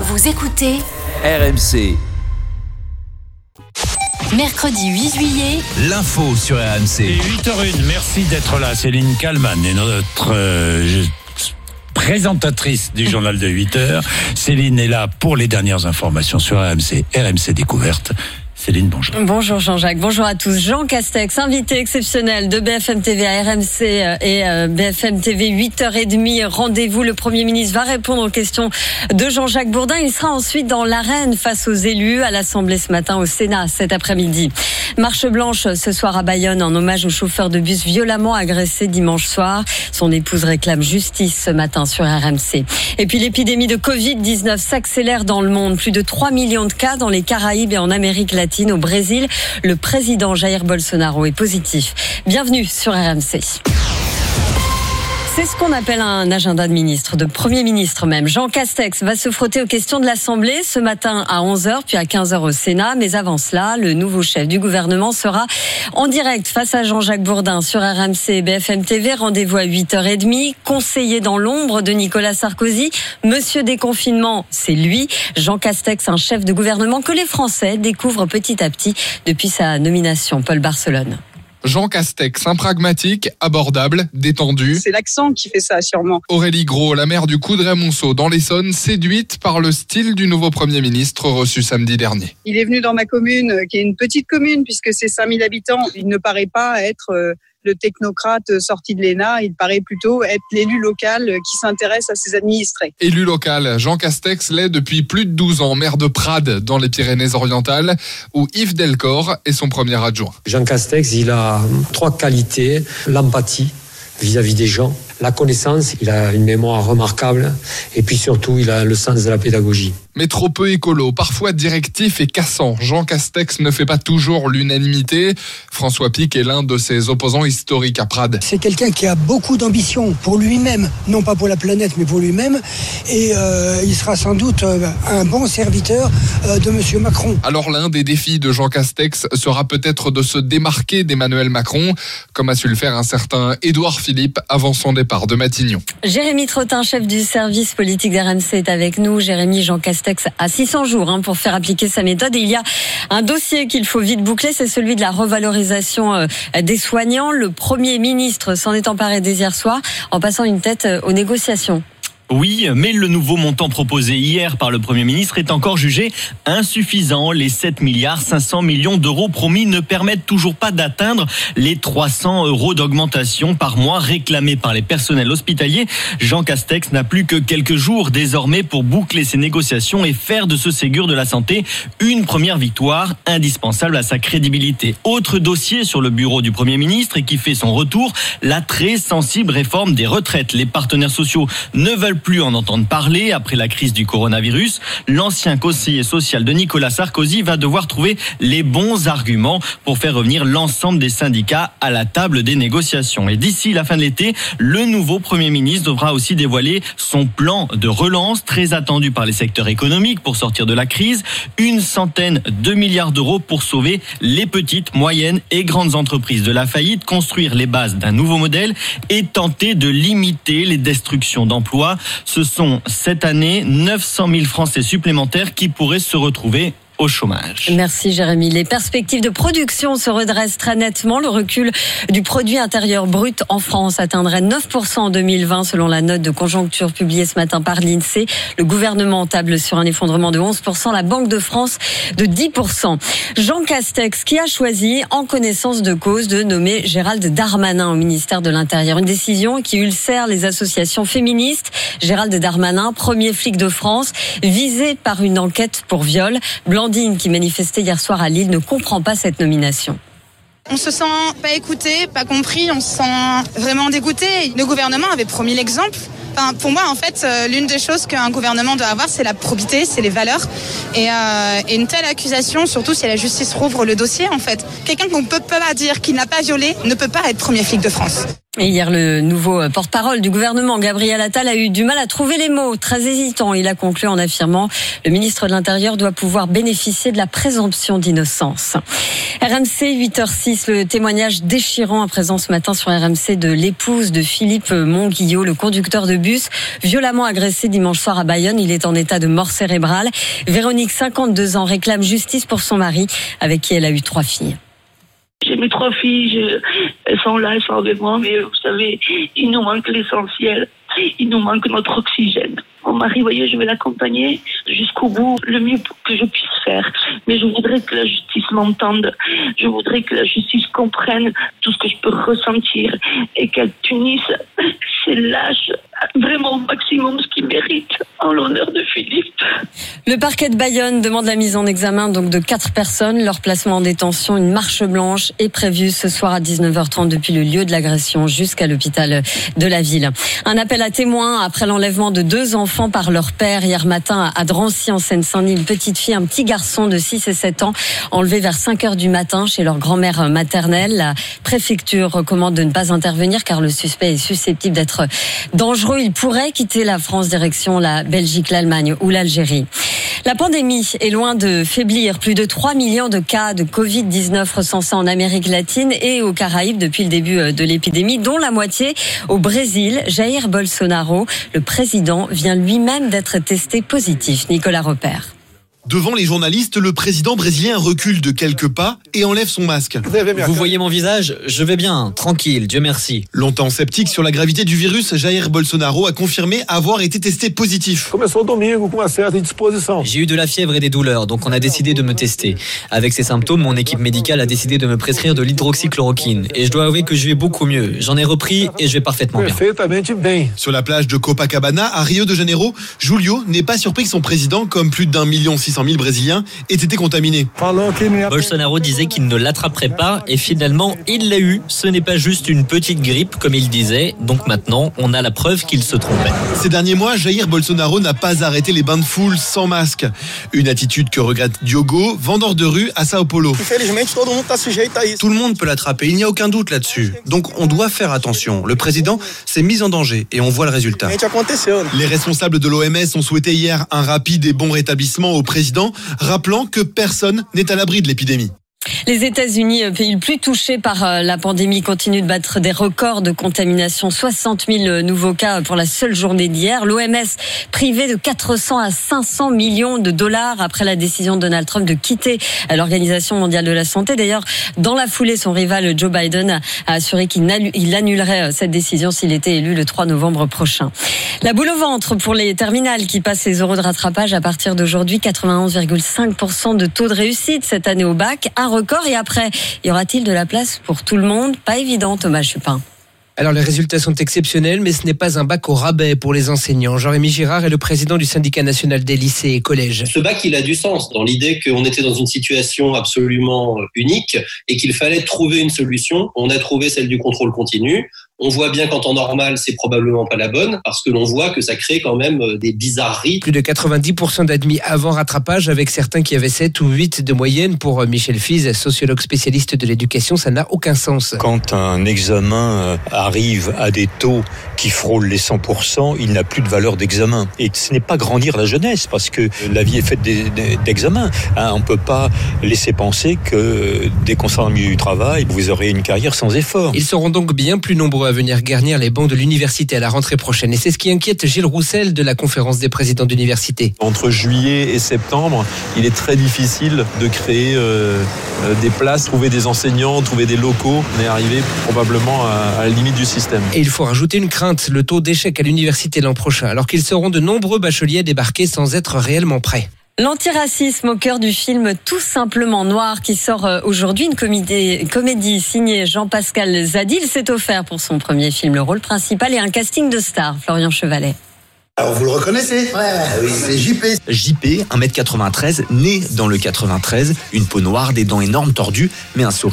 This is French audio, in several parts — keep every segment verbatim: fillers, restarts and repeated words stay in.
Vous écoutez R M C. Mercredi huit juillet, L'info sur R M C. Et huit heures une, merci d'être là. Céline Kallmann est notre euh, présentatrice du journal de huit heures. Céline est là pour les dernières informations sur R M C. R M C Découverte. Céline, bonjour. Bonjour Jean-Jacques, bonjour à tous. Jean Castex, invité exceptionnel de B F M T V à R M C et B F M T V huit heures trente. Rendez-vous, le Premier ministre va répondre aux questions de Jean-Jacques Bourdin. Il sera ensuite dans l'arène face aux élus à l'Assemblée ce matin, au Sénat cet après-midi. Marche blanche ce soir à Bayonne en hommage au chauffeur de bus violemment agressé dimanche soir. Son épouse réclame justice ce matin sur R M C. Et puis l'épidémie de covid dix-neuf s'accélère dans le monde. Plus de trois millions de cas dans les Caraïbes et en Amérique latine. Au Brésil, le président Jair Bolsonaro est positif. Bienvenue sur R M C. C'est ce qu'on appelle un agenda de ministre, de Premier ministre même. Jean Castex va se frotter aux questions de l'Assemblée ce matin à onze heures, puis à quinze heures au Sénat. Mais avant cela, le nouveau chef du gouvernement sera en direct face à Jean-Jacques Bourdin sur R M C et B F M T V. Rendez-vous à huit heures trente. Conseiller dans l'ombre de Nicolas Sarkozy. Monsieur déconfinement, c'est lui. Jean Castex, un chef de gouvernement que les Français découvrent petit à petit depuis sa nomination. Paul Barcelone. Jean Castex, un pragmatique, abordable, détendu. C'est l'accent qui fait ça, sûrement. Aurélie Gros, la maire du Coudray-Montceau dans l'Essonne, séduite par le style du nouveau Premier ministre reçu samedi dernier. Il est venu dans ma commune, qui est une petite commune, puisque c'est cinq mille habitants. Il ne paraît pas être euh, le technocrate sorti de l'E N A, il paraît plutôt être l'élu local qui s'intéresse à ses administrés. Élu local, Jean Castex l'est depuis plus de douze ans, maire de Prades dans les Pyrénées-Orientales, où Yves Delcor est son premier adjoint. Jean Castex, il a trois qualités: l'empathie vis-à-vis des gens, la connaissance, il a une mémoire remarquable, et puis surtout, il a le sens de la pédagogie. Mais trop peu écolo, parfois directif et cassant. Jean Castex ne fait pas toujours l'unanimité. François Pic est l'un de ses opposants historiques à Prades. C'est quelqu'un qui a beaucoup d'ambition pour lui-même, non pas pour la planète, mais pour lui-même. Et euh, il sera sans doute un bon serviteur euh, de M. Macron. Alors l'un des défis de Jean Castex sera peut-être de se démarquer d'Emmanuel Macron, comme a su le faire un certain Édouard Philippe avant son départ de Matignon. Jérémy Trottin, chef du service politique d'R M C, est avec nous. Jérémy, Jean Castex à six cents jours hein, pour faire appliquer sa méthode. Et il y a un dossier qu'il faut vite boucler, c'est celui de la revalorisation euh, des soignants. Le Premier ministre s'en est emparé dès hier soir en passant une tête euh, aux négociations. Oui, mais le nouveau montant proposé hier par le Premier ministre est encore jugé insuffisant. Les sept milliards cinq cents millions d'euros promis ne permettent toujours pas d'atteindre les trois cents euros d'augmentation par mois réclamés par les personnels hospitaliers. Jean Castex n'a plus que quelques jours désormais pour boucler ses négociations et faire de ce Ségur de la santé une première victoire indispensable à sa crédibilité. Autre dossier sur le bureau du Premier ministre et qui fait son retour, la très sensible réforme des retraites. Les partenaires sociaux ne veulent plus en entendre parler après la crise du coronavirus. L'ancien conseiller social de Nicolas Sarkozy va devoir trouver les bons arguments pour faire revenir l'ensemble des syndicats à la table des négociations. Et d'ici la fin de l'été, le nouveau Premier ministre devra aussi dévoiler son plan de relance très attendu par les secteurs économiques pour sortir de la crise. Une centaine de milliards d'euros pour sauver les petites, moyennes et grandes entreprises de la faillite, construire les bases d'un nouveau modèle et tenter de limiter les destructions d'emplois. Ce sont cette année neuf cent mille Français supplémentaires qui pourraient se retrouver au chômage. Merci Jérémy. Les perspectives de production se redressent très nettement. Le recul du produit intérieur brut en France atteindrait neuf pour cent en deux mille vingt selon la note de conjoncture publiée ce matin par l'INSEE. Le gouvernement table sur un effondrement de onze pour cent, la Banque de France de dix pour cent. Jean Castex qui a choisi en connaissance de cause de nommer Gérald Darmanin au ministère de l'Intérieur. Une décision qui ulcère les associations féministes. Gérald Darmanin, premier flic de France, visé par une enquête pour viol. Blanc qui manifestait hier soir à Lille ne comprend pas cette nomination. On se sent pas écouté, pas compris, on se sent vraiment dégoûté. Le gouvernement avait promis l'exemple. Enfin, pour moi, en fait, l'une des choses qu'un gouvernement doit avoir, c'est la probité, c'est les valeurs. Et, euh, et une telle accusation, surtout si la justice rouvre le dossier, en fait. Quelqu'un qu'on ne peut pas dire qu'il n'a pas violé ne peut pas être premier flic de France. Et hier, le nouveau porte-parole du gouvernement, Gabriel Attal, a eu du mal à trouver les mots. Très hésitant, il a conclu en affirmant « Le ministre de l'Intérieur doit pouvoir bénéficier de la présomption d'innocence ». R M C, huit heures six, le témoignage déchirant à présent ce matin sur R M C de l'épouse de Philippe Monguillot, le conducteur de bus, violemment agressé dimanche soir à Bayonne. Il est en état de mort cérébrale. Véronique, cinquante-deux ans, réclame justice pour son mari, avec qui elle a eu trois filles. J'ai mes trois filles, je, elles sont là, elles sont avec moi, mais vous savez, il nous manque l'essentiel, il nous manque notre oxygène. Mon mari, vous voyez, je vais l'accompagner jusqu'au bout, le mieux que je puisse faire. Mais je voudrais que la justice m'entende, je voudrais que la justice comprenne tout ce que je peux ressentir et qu'elle punisse ces lâches vraiment au maximum ce qu'ils méritent en l'honneur de Philippe. Le parquet de Bayonne demande la mise en examen donc de quatre personnes. Leur placement en détention, une marche blanche est prévue ce soir à dix-neuf heures trente depuis le lieu de l'agression jusqu'à l'hôpital de la ville. Un appel à témoins après l'enlèvement de deux enfants par leur père hier matin à Drancy en Seine-Saint-Denis. Une petite fille, un petit garçon de six et sept ans enlevés vers cinq heures du matin chez leur grand-mère maternelle. La préfecture recommande de ne pas intervenir car le suspect est susceptible d'être dangereux. Il pourrait quitter la France direction la Belgique, l'Allemagne ou l'Algérie. La pandémie est loin de faiblir. Plus de trois millions de cas de covid dix-neuf recensés en Amérique latine et aux Caraïbes depuis le début de l'épidémie, dont la moitié au Brésil. Jair Bolsonaro, le président, vient lui-même d'être testé positif. Nicolas Repère. Devant les journalistes, le président brésilien recule de quelques pas et enlève son masque. Vous voyez mon visage ? Je vais bien, tranquille, Dieu merci. Longtemps sceptique sur la gravité du virus, Jair Bolsonaro a confirmé avoir été testé positif. J'ai eu de la fièvre et des douleurs, donc on a décidé de me tester. Avec ces symptômes, mon équipe médicale a décidé de me prescrire de l'hydroxychloroquine. Et je dois avouer que je vais beaucoup mieux. J'en ai repris et je vais parfaitement bien. Sur la plage de Copacabana, à Rio de Janeiro, Julio n'est pas surpris que son président, comme plus d'un million six cent mille Brésiliens, aient été contaminés. Bolsonaro disait qu'il ne l'attraperait pas et finalement il l'a eu. Ce n'est pas juste une petite grippe comme il disait, donc maintenant on a la preuve qu'il se trompait. Ces derniers mois, Jair Bolsonaro n'a pas arrêté les bains de foule sans masque. Une attitude que regrette Diogo, vendeur de rue à Sao Paulo. Tout le monde peut l'attraper, il n'y a aucun doute là-dessus. Donc on doit faire attention. Le président s'est mis en danger et on voit le résultat. Les responsables de l'O M S ont souhaité hier un rapide et bon rétablissement au président, rappelant que personne n'est à l'abri de l'épidémie. Les États-Unis, pays le plus touché par la pandémie, continuent de battre des records de contamination. soixante mille nouveaux cas pour la seule journée d'hier. L'O M S privé de quatre cents à cinq cents millions de dollars après la décision de Donald Trump de quitter l'Organisation mondiale de la santé. D'ailleurs, dans la foulée, son rival Joe Biden a assuré qu'il annulerait cette décision s'il était élu le trois novembre prochain. La boule au ventre pour les terminales qui passent les euros de rattrapage à partir d'aujourd'hui. quatre-vingt-onze virgule cinq pour cent de taux de réussite cette année au bac. Un record. Et après, y aura-t-il de la place pour tout le monde ? Pas évident, Thomas Chupin. Alors les résultats sont exceptionnels, mais ce n'est pas un bac au rabais pour les enseignants. Jean-Rémy Girard est le président du syndicat national des lycées et collèges. Ce bac, il a du sens dans l'idée qu'on était dans une situation absolument unique et qu'il fallait trouver une solution. On a trouvé celle du contrôle continu. On voit bien qu'en temps normal, c'est probablement pas la bonne parce que l'on voit que ça crée quand même des bizarreries. Plus de quatre-vingt-dix pour cent d'admis avant rattrapage avec certains qui avaient sept ou huit de moyenne. Pour Michel Fize, sociologue spécialiste de l'éducation, ça n'a aucun sens. Quand un examen arrive à des taux qui frôlent les cent pour cent, il n'a plus de valeur d'examen. Et ce n'est pas grandir la jeunesse parce que la vie est faite d'examens. Hein, on ne peut pas laisser penser que dès qu'on sera dans le milieu du travail, vous aurez une carrière sans effort. Ils seront donc bien plus nombreux à venir garnir les bancs de l'université à la rentrée prochaine. Et c'est ce qui inquiète Gilles Roussel de la conférence des présidents d'université. Entre juillet et septembre, il est très difficile de créer euh, des places, trouver des enseignants, trouver des locaux. On est arrivé probablement à, à la limite du système. Et il faut rajouter une crainte, le taux d'échec à l'université l'an prochain, alors qu'ils seront de nombreux bacheliers à débarquer sans être réellement prêts. L'antiracisme au cœur du film Tout simplement noir qui sort aujourd'hui, une comédie, comédie signée Jean-Pascal Zadi. Il s'est offert pour son premier film le rôle principal et un casting de stars. Florian Chevalet. Alors vous le reconnaissez ? Ouais, oui, c'est J P. J P, un mètre quatre-vingt-treize, né dans le quatre-vingt-treize, une peau noire, des dents énormes tordues, mais un sourire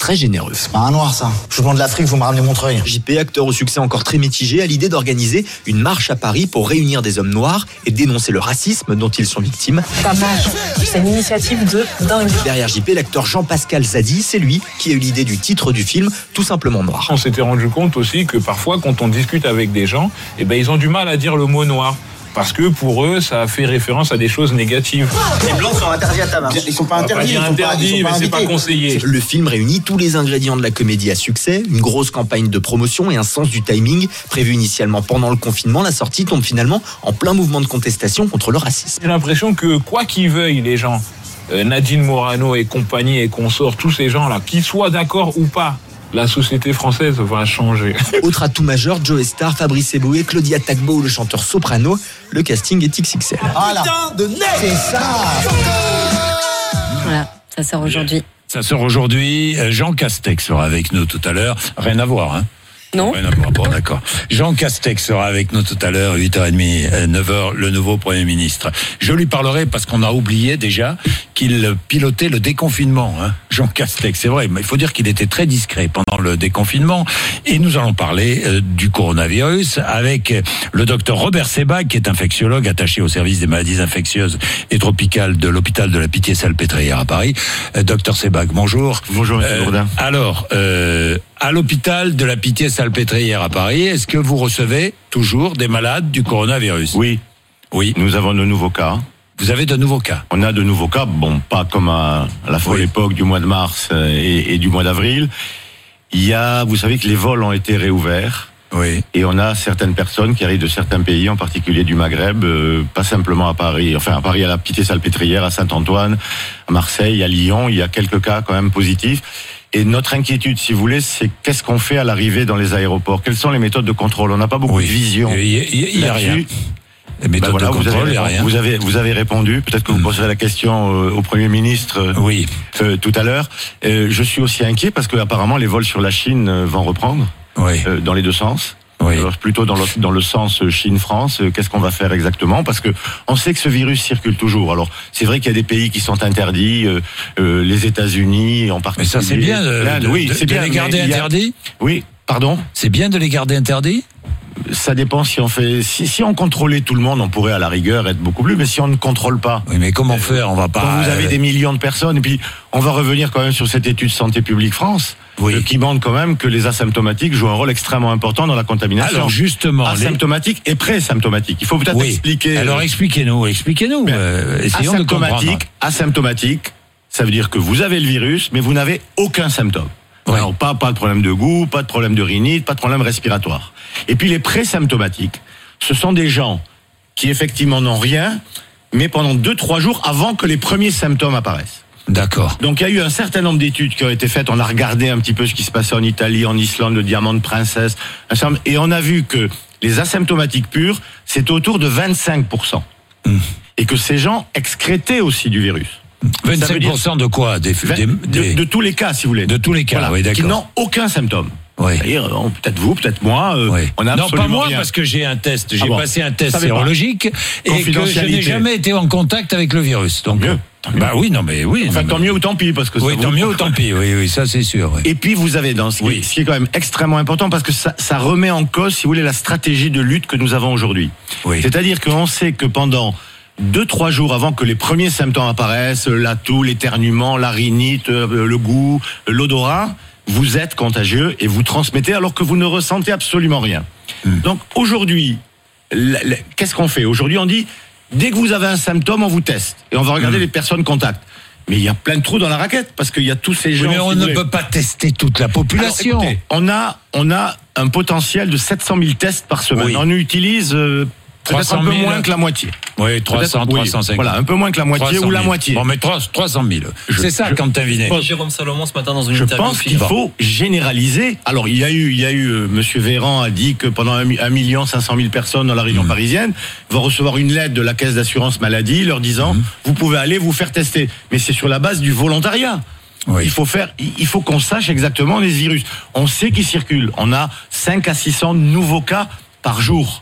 très généreux. C'est pas un noir, ça. Je vous demande de l'Afrique, vous me ramenez Montreuil. J P, acteur au succès encore très mitigé, a l'idée d'organiser une marche à Paris pour réunir des hommes noirs et dénoncer le racisme dont ils sont victimes. Ta marche, c'est une initiative de dingue. Derrière J P, l'acteur Jean-Pascal Zadi, c'est lui qui a eu l'idée du titre du film, Tout simplement noir. On s'était rendu compte aussi que parfois, quand on discute avec des gens, eh ben, ils ont du mal à dire le mot noir. Parce que pour eux, ça fait référence à des choses négatives. Les blancs sont interdits à ta marche. Ils sont pas interdits. Ils sont interdits, mais c'est pas conseillé. Le film réunit tous les ingrédients de la comédie à succès, une grosse campagne de promotion et un sens du timing. Prévu initialement pendant le confinement, la sortie tombe finalement en plein mouvement de contestation contre le racisme. J'ai l'impression que quoi qu'ils veuillent les gens, euh, Nadine Morano et compagnie et consorts, tous ces gens-là, qu'ils soient d'accord ou pas, la société française va changer. Autre atout majeur, Joe Star, Fabrice Eboué, Claudia Tagbo, le chanteur soprano. Le casting est X X L. Voilà. Putain de nez, c'est ça. Voilà, ça sort aujourd'hui. Ça sort aujourd'hui. Jean Castex sera avec nous tout à l'heure. Rien à voir, hein? Non. Rien à voir, bon, d'accord. Jean Castex sera avec nous tout à l'heure, huit heures trente, neuf heures, le nouveau Premier ministre. Je lui parlerai parce qu'on a oublié déjà qu'il pilotait le déconfinement, hein. Jean Castex, c'est vrai, mais il faut dire qu'il était très discret pendant le déconfinement. Et nous allons parler euh, du coronavirus avec le docteur Robert Sebag, qui est infectiologue attaché au service des maladies infectieuses et tropicales de l'hôpital de la Pitié-Salpêtrière à Paris. Euh, docteur Sebag, bonjour. Bonjour, M. Euh, Bourdin. alors, euh, à l'hôpital de la Pitié-Salpêtrière à Paris, est-ce que vous recevez toujours des malades du coronavirus? Oui. Oui. Nous avons de nouveaux cas. Vous avez de nouveaux cas? On a de nouveaux cas, bon, pas comme à la folle Oui. époque du mois de mars et, et du mois d'avril. Il y a, vous savez que les vols ont été réouverts. Oui. Et on a certaines personnes qui arrivent de certains pays, en particulier du Maghreb, euh, pas simplement à Paris, enfin à Paris, à la Pitié-Salpêtrière, à Saint-Antoine, à Marseille, à Lyon. Il y a quelques cas quand même positifs. Et notre inquiétude, si vous voulez, c'est qu'est-ce qu'on fait à l'arrivée dans les aéroports? Quelles sont les méthodes de contrôle? On n'a pas beaucoup Oui. de vision. Il y a, il y a rien. Les Ben méthodes voilà, de vous, contrôle, avez, il y a rien. vous avez vous avez répondu. Peut-être que vous poserez la question euh, au Premier ministre. Euh, oui. Euh, tout à l'heure. Euh, je suis aussi inquiet parce que apparemment les vols sur la Chine euh, vont reprendre. Oui. Euh, dans les deux sens. Oui. Alors, plutôt dans le, dans le sens Chine-France, euh, qu'est-ce qu'on va faire exactement? Parce que on sait que ce virus circule toujours. Alors c'est vrai qu'il y a des pays qui sont interdits, euh, euh, les États-Unis en particulier. Mais ça c'est bien de, L'Inde, de, oui, de, c'est de bien, les mais garder il y a- interdits. Oui, pardon. C'est bien de les garder interdits. Ça dépend si on fait. Si, si on contrôlait tout le monde, on pourrait à la rigueur être beaucoup plus. Mais si on ne contrôle pas. Oui, mais comment faire? On va pas. Quand vous avez euh, des millions de personnes, et puis on va revenir quand même sur cette étude Santé publique France, Oui. euh, qui montre quand même que les asymptomatiques jouent un rôle extrêmement important dans la contamination. Alors justement, les- asymptomatiques et pré-symptomatiques. Il faut peut-être Oui. expliquer. Alors expliquez-nous, expliquez-nous. Bien. Euh, essayons de comprendre. asymptomatique, asymptomatique, ça veut dire que vous avez le virus, mais vous n'avez aucun symptôme. Oui. Alors pas pas de problème de goût, pas de problème de rhinite, pas de problème respiratoire. Et puis les pré-symptomatiques, ce sont des gens qui effectivement n'ont rien, mais pendant deux trois jours avant que les premiers symptômes apparaissent. D'accord. Donc il y a eu un certain nombre d'études qui ont été faites. On a regardé un petit peu ce qui se passait en Italie, en Islande, le diamant de princesse, un certain nombre- et on a vu que les asymptomatiques purs, c'est autour de vingt-cinq pour cent. Mmh. Et que ces gens excrétaient aussi du virus. Ça veut vingt-cinq pour cent dire- de quoi? Des, des, de, des- de tous les cas, si vous voulez. de tous les cas, Voilà, oui, qui d'accord. n'ont aucun symptôme. Oui. C'est-à-dire, euh, peut-être vous, peut-être moi, euh, Oui. on a Non, absolument pas moi, rien. parce que j'ai un test. J'ai Ah bon. passé un test Savez pas. sérologique et que je Confidentialité. n'ai jamais été en contact avec le virus. Donc, mieux, tant mieux. bah oui, non, mais oui. Enfin, non, tant mais- mieux ou tant pis, parce que Oui, ça tant vous- mieux ou tant pis. Oui, oui, ça c'est sûr. oui. Et puis vous avez dans ce qui, Oui. ce qui est quand même extrêmement important parce que ça, ça remet en cause, si vous voulez, la stratégie de lutte que nous avons aujourd'hui. Oui. C'est-à-dire qu'on sait que pendant deux, trois jours avant que les premiers symptômes apparaissent, la toux, l'éternuement, la rhinite, euh, le goût, l'odorat, vous êtes contagieux et vous transmettez alors que vous ne ressentez absolument rien. Hmm. Donc aujourd'hui, la- la- qu'est-ce qu'on fait? Aujourd'hui, on dit, dès que vous avez un symptôme, on vous teste et on va regarder Hmm. les personnes contacts. Mais il y a plein de trous dans la raquette parce qu'il y a tous ces gens. Oui, mais on si vous ne voulez. peut pas tester toute la population. Alors, écoutez, on a, on a un potentiel de sept cent mille tests par semaine. Oui. On utilise euh, peut-être un trois cent peu mille. moins que la moitié. Oui, trois cents, Peut-être- oui, trois cent cinquante. Voilà, un peu moins que la moitié trois cent ou la mille. moitié. Bon, mais trois cent mille. C'est ça, je- Quentin Vinet. Jérôme Salomon ce matin dans une Je interview. pense qu'il faut généraliser. Alors, il y a eu, il y a eu, euh, Monsieur Véran a dit que pendant un, mi- un million cinq cent mille personnes dans la région Mmh. parisienne vont recevoir une lettre de la caisse d'assurance maladie leur disant, Mmh. vous pouvez aller vous faire tester. Mais c'est sur la base du volontariat. Oui. Il faut faire, il faut qu'on sache exactement les virus. On sait qu'ils circulent. On a cinq à six cents nouveaux cas par jour.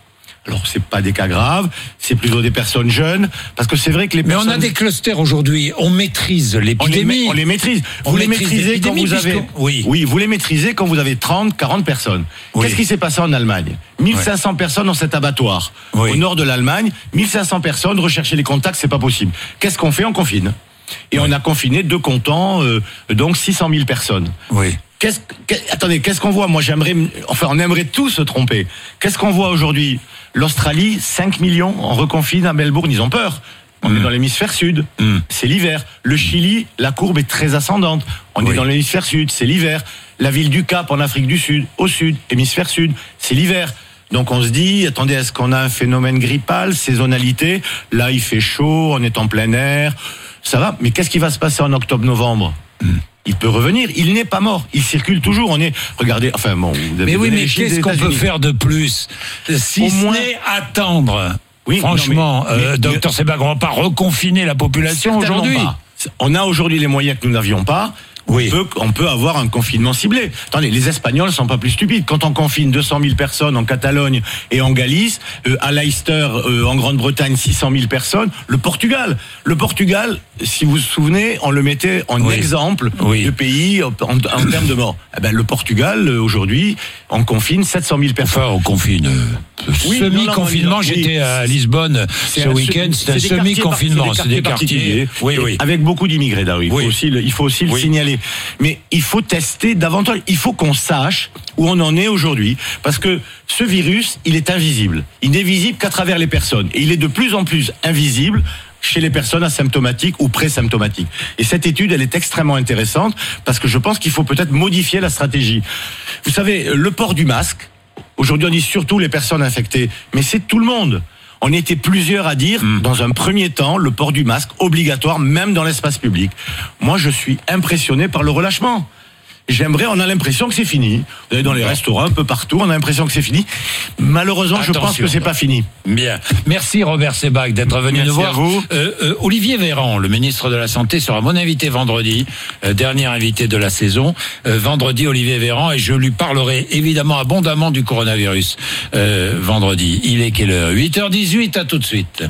Alors c'est pas des cas graves, c'est plutôt des personnes jeunes, parce que c'est vrai que les mais personnes... on a des clusters aujourd'hui, on maîtrise l'épidémie. On les, on les maîtrise. On vous les maîtrise maîtrisez quand vous avez... Oui. oui, vous les maîtrisez quand vous avez trente, quarante personnes. Oui. Qu'est-ce qui s'est passé en Allemagne ? mille cinq cents ouais. personnes dans cet abattoir. Oui. Au nord de l'Allemagne, mille cinq cents personnes, rechercher les contacts, c'est pas possible. Qu'est-ce qu'on fait ? On confine. Et oui. on a confiné deux comptants, euh, donc six cent mille personnes. Oui. Qu'est-ce, qu'est, attendez, qu'est-ce qu'on voit ? Moi, j'aimerais, enfin, on aimerait tous se tromper. Qu'est-ce qu'on voit aujourd'hui ? L'Australie, cinq millions, on reconfine à Melbourne, ils ont peur. On mmh. est dans l'hémisphère sud, mmh. c'est l'hiver. Le Chili, la courbe est très ascendante. On oui. est dans l'hémisphère sud, c'est l'hiver. La ville du Cap en Afrique du Sud, au sud, hémisphère sud, c'est l'hiver. Donc on se dit, attendez, est-ce qu'on a un phénomène grippal, saisonnalité ? Là, il fait chaud, on est en plein air, ça va. Mais qu'est-ce qui va se passer en octobre-novembre ? mmh. Il peut revenir, il n'est pas mort, il circule toujours. On est, regardez, enfin bon. Vous avez mais oui, mais qu'est-ce qu'on peut faire de plus, si Au ce moins... n'est attendre. Oui, franchement, non, mais, euh, mais, docteur Sebag, on va pas reconfiner la population aujourd'hui. Pas. On a aujourd'hui les moyens que nous n'avions pas. Oui. On, peut, on peut avoir un confinement ciblé. Attendez, les Espagnols sont pas plus stupides. Quand on confine deux cent mille personnes en Catalogne et en Galice, euh, à Leicester, euh, en Grande-Bretagne, six cent mille personnes, le Portugal. Le Portugal, si vous vous souvenez, on le mettait en oui. exemple oui. de pays en, en, en termes de morts. Eh ben, le Portugal, euh, aujourd'hui, on confine sept cent mille personnes. Enfin, on confine... Euh, oui, semi-confinement, non, non, j'étais oui. à Lisbonne c'est ce week-end, c'est un semi-confinement, c'est des quartiers, oui, oui. avec beaucoup d'immigrés, là, oui. il, oui. faut aussi le, il faut aussi le oui. signaler. Mais il faut tester davantage, il faut qu'on sache où on en est aujourd'hui, parce que ce virus, il est invisible. Il n'est visible qu'à travers les personnes, et il est de plus en plus invisible chez les personnes asymptomatiques ou pré-symptomatiques. Et cette étude, elle est extrêmement intéressante, parce que je pense qu'il faut peut-être modifier la stratégie. Vous savez, le port du masque, aujourd'hui, on dit surtout les personnes infectées, mais c'est tout le monde. On était plusieurs à dire, mmh. dans un premier temps, le port du masque obligatoire, même dans l'espace public. Moi, je suis impressionné par le relâchement. J'aimerais, on a l'impression que c'est fini. Vous allez dans les restaurants, un peu partout, on a l'impression que c'est fini. Malheureusement, Attention, je pense que c'est pas fini. Bien. Merci Robert Sebag d'être venu Merci nous voir. À vous. Euh, euh, Olivier Véran, le ministre de la Santé, sera mon invité vendredi, euh, dernier invité de la saison. Euh, vendredi, Olivier Véran, et je lui parlerai évidemment abondamment du coronavirus. Euh, vendredi, il est quelle heure ? huit heures dix-huit, à tout de suite.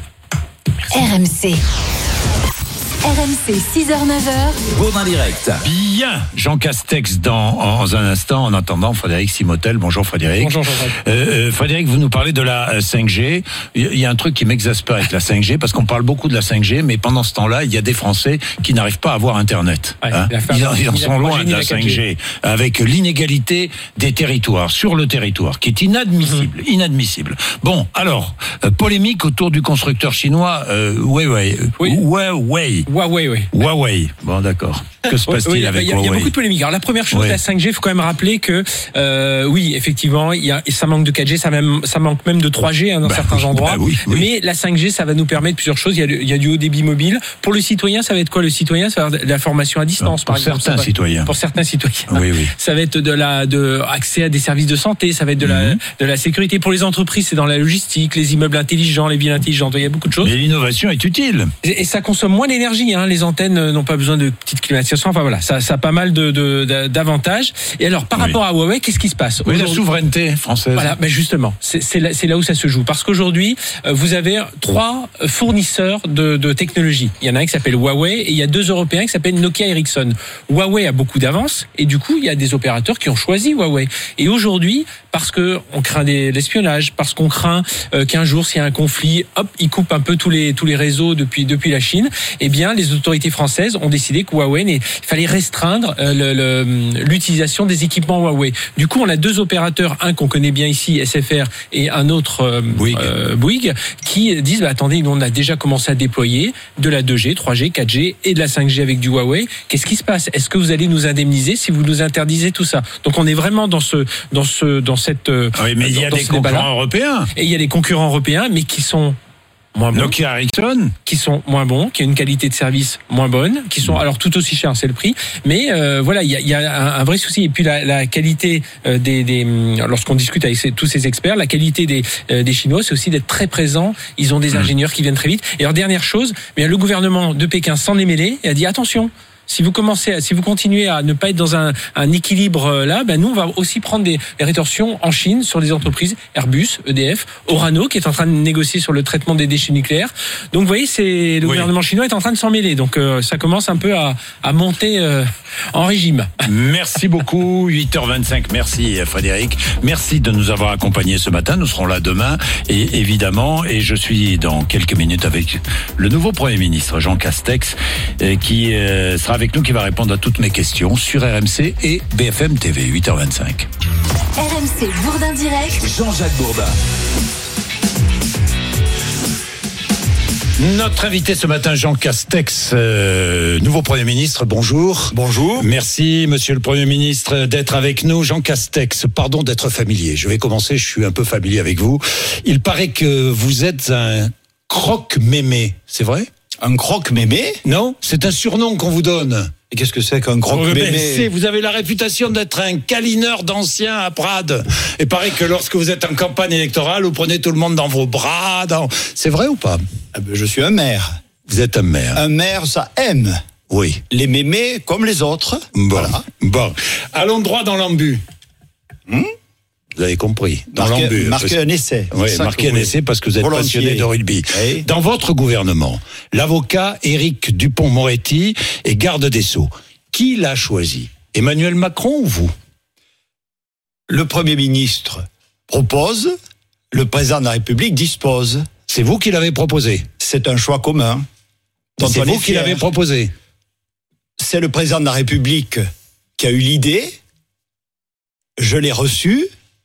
R M C. R M C, six heures neuf heures. Bourdin direct. Bien. Jean Castex dans, dans un instant. En attendant, Frédéric Simotel. Bonjour Frédéric. Bonjour Jean-Jacques. Euh, Frédéric, vous nous parlez de la cinq G. Il y a un truc qui m'exaspère avec la cinq G, parce qu'on parle beaucoup de la cinq G, mais pendant ce temps-là, il y a des Français qui n'arrivent pas à avoir Internet. Ouais, hein ils, en, ils en sont loin de la cinq G, avec l'inégalité des territoires, sur le territoire, qui est inadmissible. Mmh. Inadmissible. Bon, alors, euh, polémique autour du constructeur chinois euh, Huawei. Oui. Huawei. Huawei, oui. Huawei. Bon, d'accord. Que se passe-t-il oui, avec il y a, Huawei ? Il y a beaucoup de polémiques. Alors, la première chose, oui. la cinq G, il faut quand même rappeler que, euh, oui, effectivement, il y a, ça manque de quatre G, ça, même, ça manque même de trois G hein, dans bah, certains endroits. Bah, oui, oui. Mais la cinq G, ça va nous permettre plusieurs choses. Il y, a, il y a du haut débit mobile. Pour le citoyen, ça va être quoi le citoyen ? Ça va être de la formation à distance, non, par pour exemple. Certains va, citoyens. Pour certains citoyens. Oui, oui. Ça va être de la, de accès à des services de santé, ça va être de, mm-hmm. la, de la sécurité. Pour les entreprises, c'est dans la logistique, les immeubles intelligents, les villes intelligentes. Il y a beaucoup de choses. Mais l'innovation est utile. Et, et ça consomme moins d'énergie. Hein. Les antennes n'ont pas besoin de petites climatisations. Enfin voilà, ça, ça a pas mal de, de, de, d'avantages. Et alors, par oui. rapport à Huawei, qu'est-ce qui se passe ? Oui, la souveraineté française. Voilà, ben justement, c'est, c'est, là, c'est là où ça se joue. Parce qu'aujourd'hui, vous avez trois fournisseurs de, de technologie. Il y en a un qui s'appelle Huawei et il y a deux Européens qui s'appellent Nokia et Ericsson. Huawei a beaucoup d'avance et du coup, il y a des opérateurs qui ont choisi Huawei. Et aujourd'hui, parce que on craint des, l'espionnage, parce qu'on craint euh, qu'un jour, s'il y a un conflit, hop, ils coupent un peu tous les tous les réseaux depuis depuis la Chine. Eh bien, les autorités françaises ont décidé que Huawei, il fallait restreindre euh, le, le, l'utilisation des équipements Huawei. Du coup, on a deux opérateurs, un qu'on connaît bien ici, S F R, et un autre euh, Bouygues. Euh, Bouygues, qui disent bah, attendez, nous on a déjà commencé à déployer de la deux G, trois G, quatre G et de la cinq G avec du Huawei. Qu'est-ce qui se passe ? Est-ce que vous allez nous indemniser si vous nous interdisez tout ça ? Donc, on est vraiment dans ce dans ce dans cette oui, mais il y a des concurrents européens. Et il y a des concurrents européens, mais qui sont moins bons. Nokia, Ericsson, qui sont moins bons, qui ont une qualité de service moins bonne, qui sont alors tout aussi chers, c'est le prix. Mais euh, voilà, il y a, y a un, un vrai souci. Et puis la, la qualité euh, des, des, lorsqu'on discute avec ces, tous ces experts, la qualité des, euh, des Chinois, c'est aussi d'être très présents. Ils ont des ingénieurs qui viennent très vite. Et alors dernière chose, mais le gouvernement de Pékin s'en est mêlé et a dit attention. Si vous commencez, à, si vous continuez à ne pas être dans un, un équilibre là, ben nous on va aussi prendre des, des rétorsions en Chine sur les entreprises Airbus, E D F, Orano qui est en train de négocier sur le traitement des déchets nucléaires. Donc vous voyez, c'est le oui. gouvernement chinois est en train de s'en mêler. Donc euh, ça commence un peu à, à monter euh, en régime. Merci beaucoup. huit heures vingt-cinq. Merci Frédéric. Merci de nous avoir accompagnés ce matin. Nous serons là demain et évidemment. Et je suis dans quelques minutes avec le nouveau Premier ministre Jean Castex qui sera avec nous, qui va répondre à toutes mes questions sur R M C et B F M T V. huit heures vingt-cinq. R M C Bourdin Direct. Jean-Jacques Bourdin. Notre invité ce matin, Jean Castex, euh, nouveau Premier ministre, bonjour. Bonjour. Merci, Monsieur le Premier ministre, d'être avec nous. Jean Castex, pardon d'être familier. Je vais commencer, je suis un peu familier avec vous. Il paraît que vous êtes un croque-mémé, c'est vrai ? Un croque-mémé ? Non, c'est un surnom qu'on vous donne. Et qu'est-ce que c'est qu'un croque-mémé ? Vous avez la réputation d'être un câlineur d'anciens à Prades. Et paraît que lorsque vous êtes en campagne électorale, vous prenez tout le monde dans vos bras. Dans... C'est vrai ou pas ? Ah ben, je suis un maire. Vous êtes un maire. Un maire, ça aime. Oui. Les mémés comme les autres. Bon. Voilà. Bon. Allons droit dans l'embu. Hmm Vous avez compris. Dans marquer, l'embu. Marquer parce... un essai. Oui, marquer un oui. essai parce que vous êtes Volontiers. passionné de rugby. Oui. Dans votre gouvernement, l'avocat Éric Dupond-Moretti est garde des Sceaux. Qui l'a choisi ? Emmanuel Macron ou vous ? Le Premier ministre propose, le Président de la République dispose. C'est vous qui l'avez proposé ? C'est un choix commun. C'est vous qui l'avez proposé ? C'est le Président de la République qui a eu l'idée. Je l'ai reçu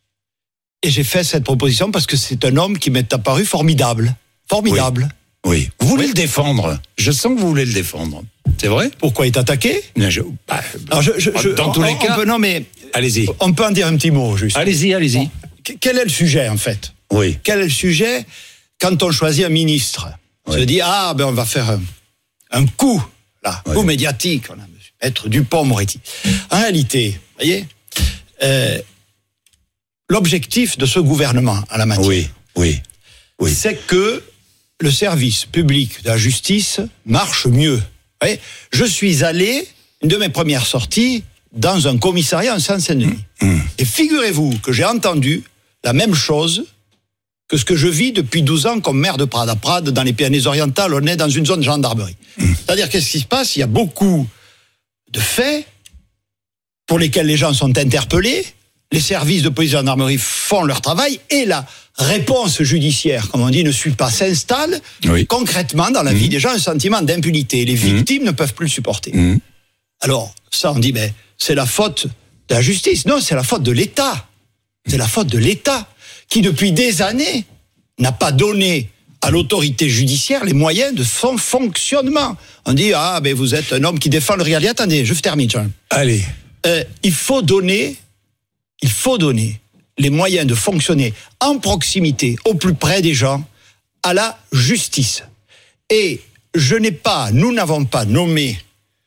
et j'ai fait cette proposition parce que c'est un homme qui m'est apparu formidable. Formidable. Oui. oui. Vous voulez oui. le défendre. Je sens que vous voulez le défendre. C'est vrai ? Pourquoi il est attaqué ? non, je, bah, Alors je, je, je, Dans on, tous les on cas. Peut, non, mais allez-y. On peut en dire un petit mot, juste. Allez-y, allez-y. Bon. Quel est le sujet, en fait ? Oui. Quel est le sujet quand on choisit un ministre ? On oui. se dit, ah, ben on va faire un, un coup, là, oui. coup médiatique. On a Maître Dupond-Moretti. En réalité, vous voyez, euh, l'objectif de ce gouvernement à la matière, oui, oui, oui. c'est que le service public de la justice marche mieux. Vous voyez, je suis allé, une de mes premières sorties, dans un commissariat en Seine-Saint-Denis. Mmh. Et figurez-vous que j'ai entendu la même chose que ce que je vis depuis douze ans comme maire de Prades. À Prades, dans les Pyrénées-Orientales, on est dans une zone de gendarmerie. Mmh. C'est-à-dire, qu'est-ce qui se passe ? Il y a beaucoup de faits pour lesquels les gens sont interpellés, les services de police et de gendarmerie font leur travail, et la réponse judiciaire, comme on dit, ne suit pas, s'installe oui. concrètement dans la mmh. vie des gens, un sentiment d'impunité. Les victimes mmh. ne peuvent plus le supporter. Mmh. Alors, ça, on dit, ben, c'est la faute de la justice. Non, c'est la faute de l'État. C'est la faute de l'État, qui depuis des années n'a pas donné à l'autorité judiciaire les moyens de son fonctionnement. On dit, ah, ben vous êtes un homme qui défend le réel. Attendez, je termine, Jean. Allez. Euh, il faut donner, il faut donner les moyens de fonctionner en proximité, au plus près des gens, à la justice. Et je n'ai pas, nous n'avons pas nommé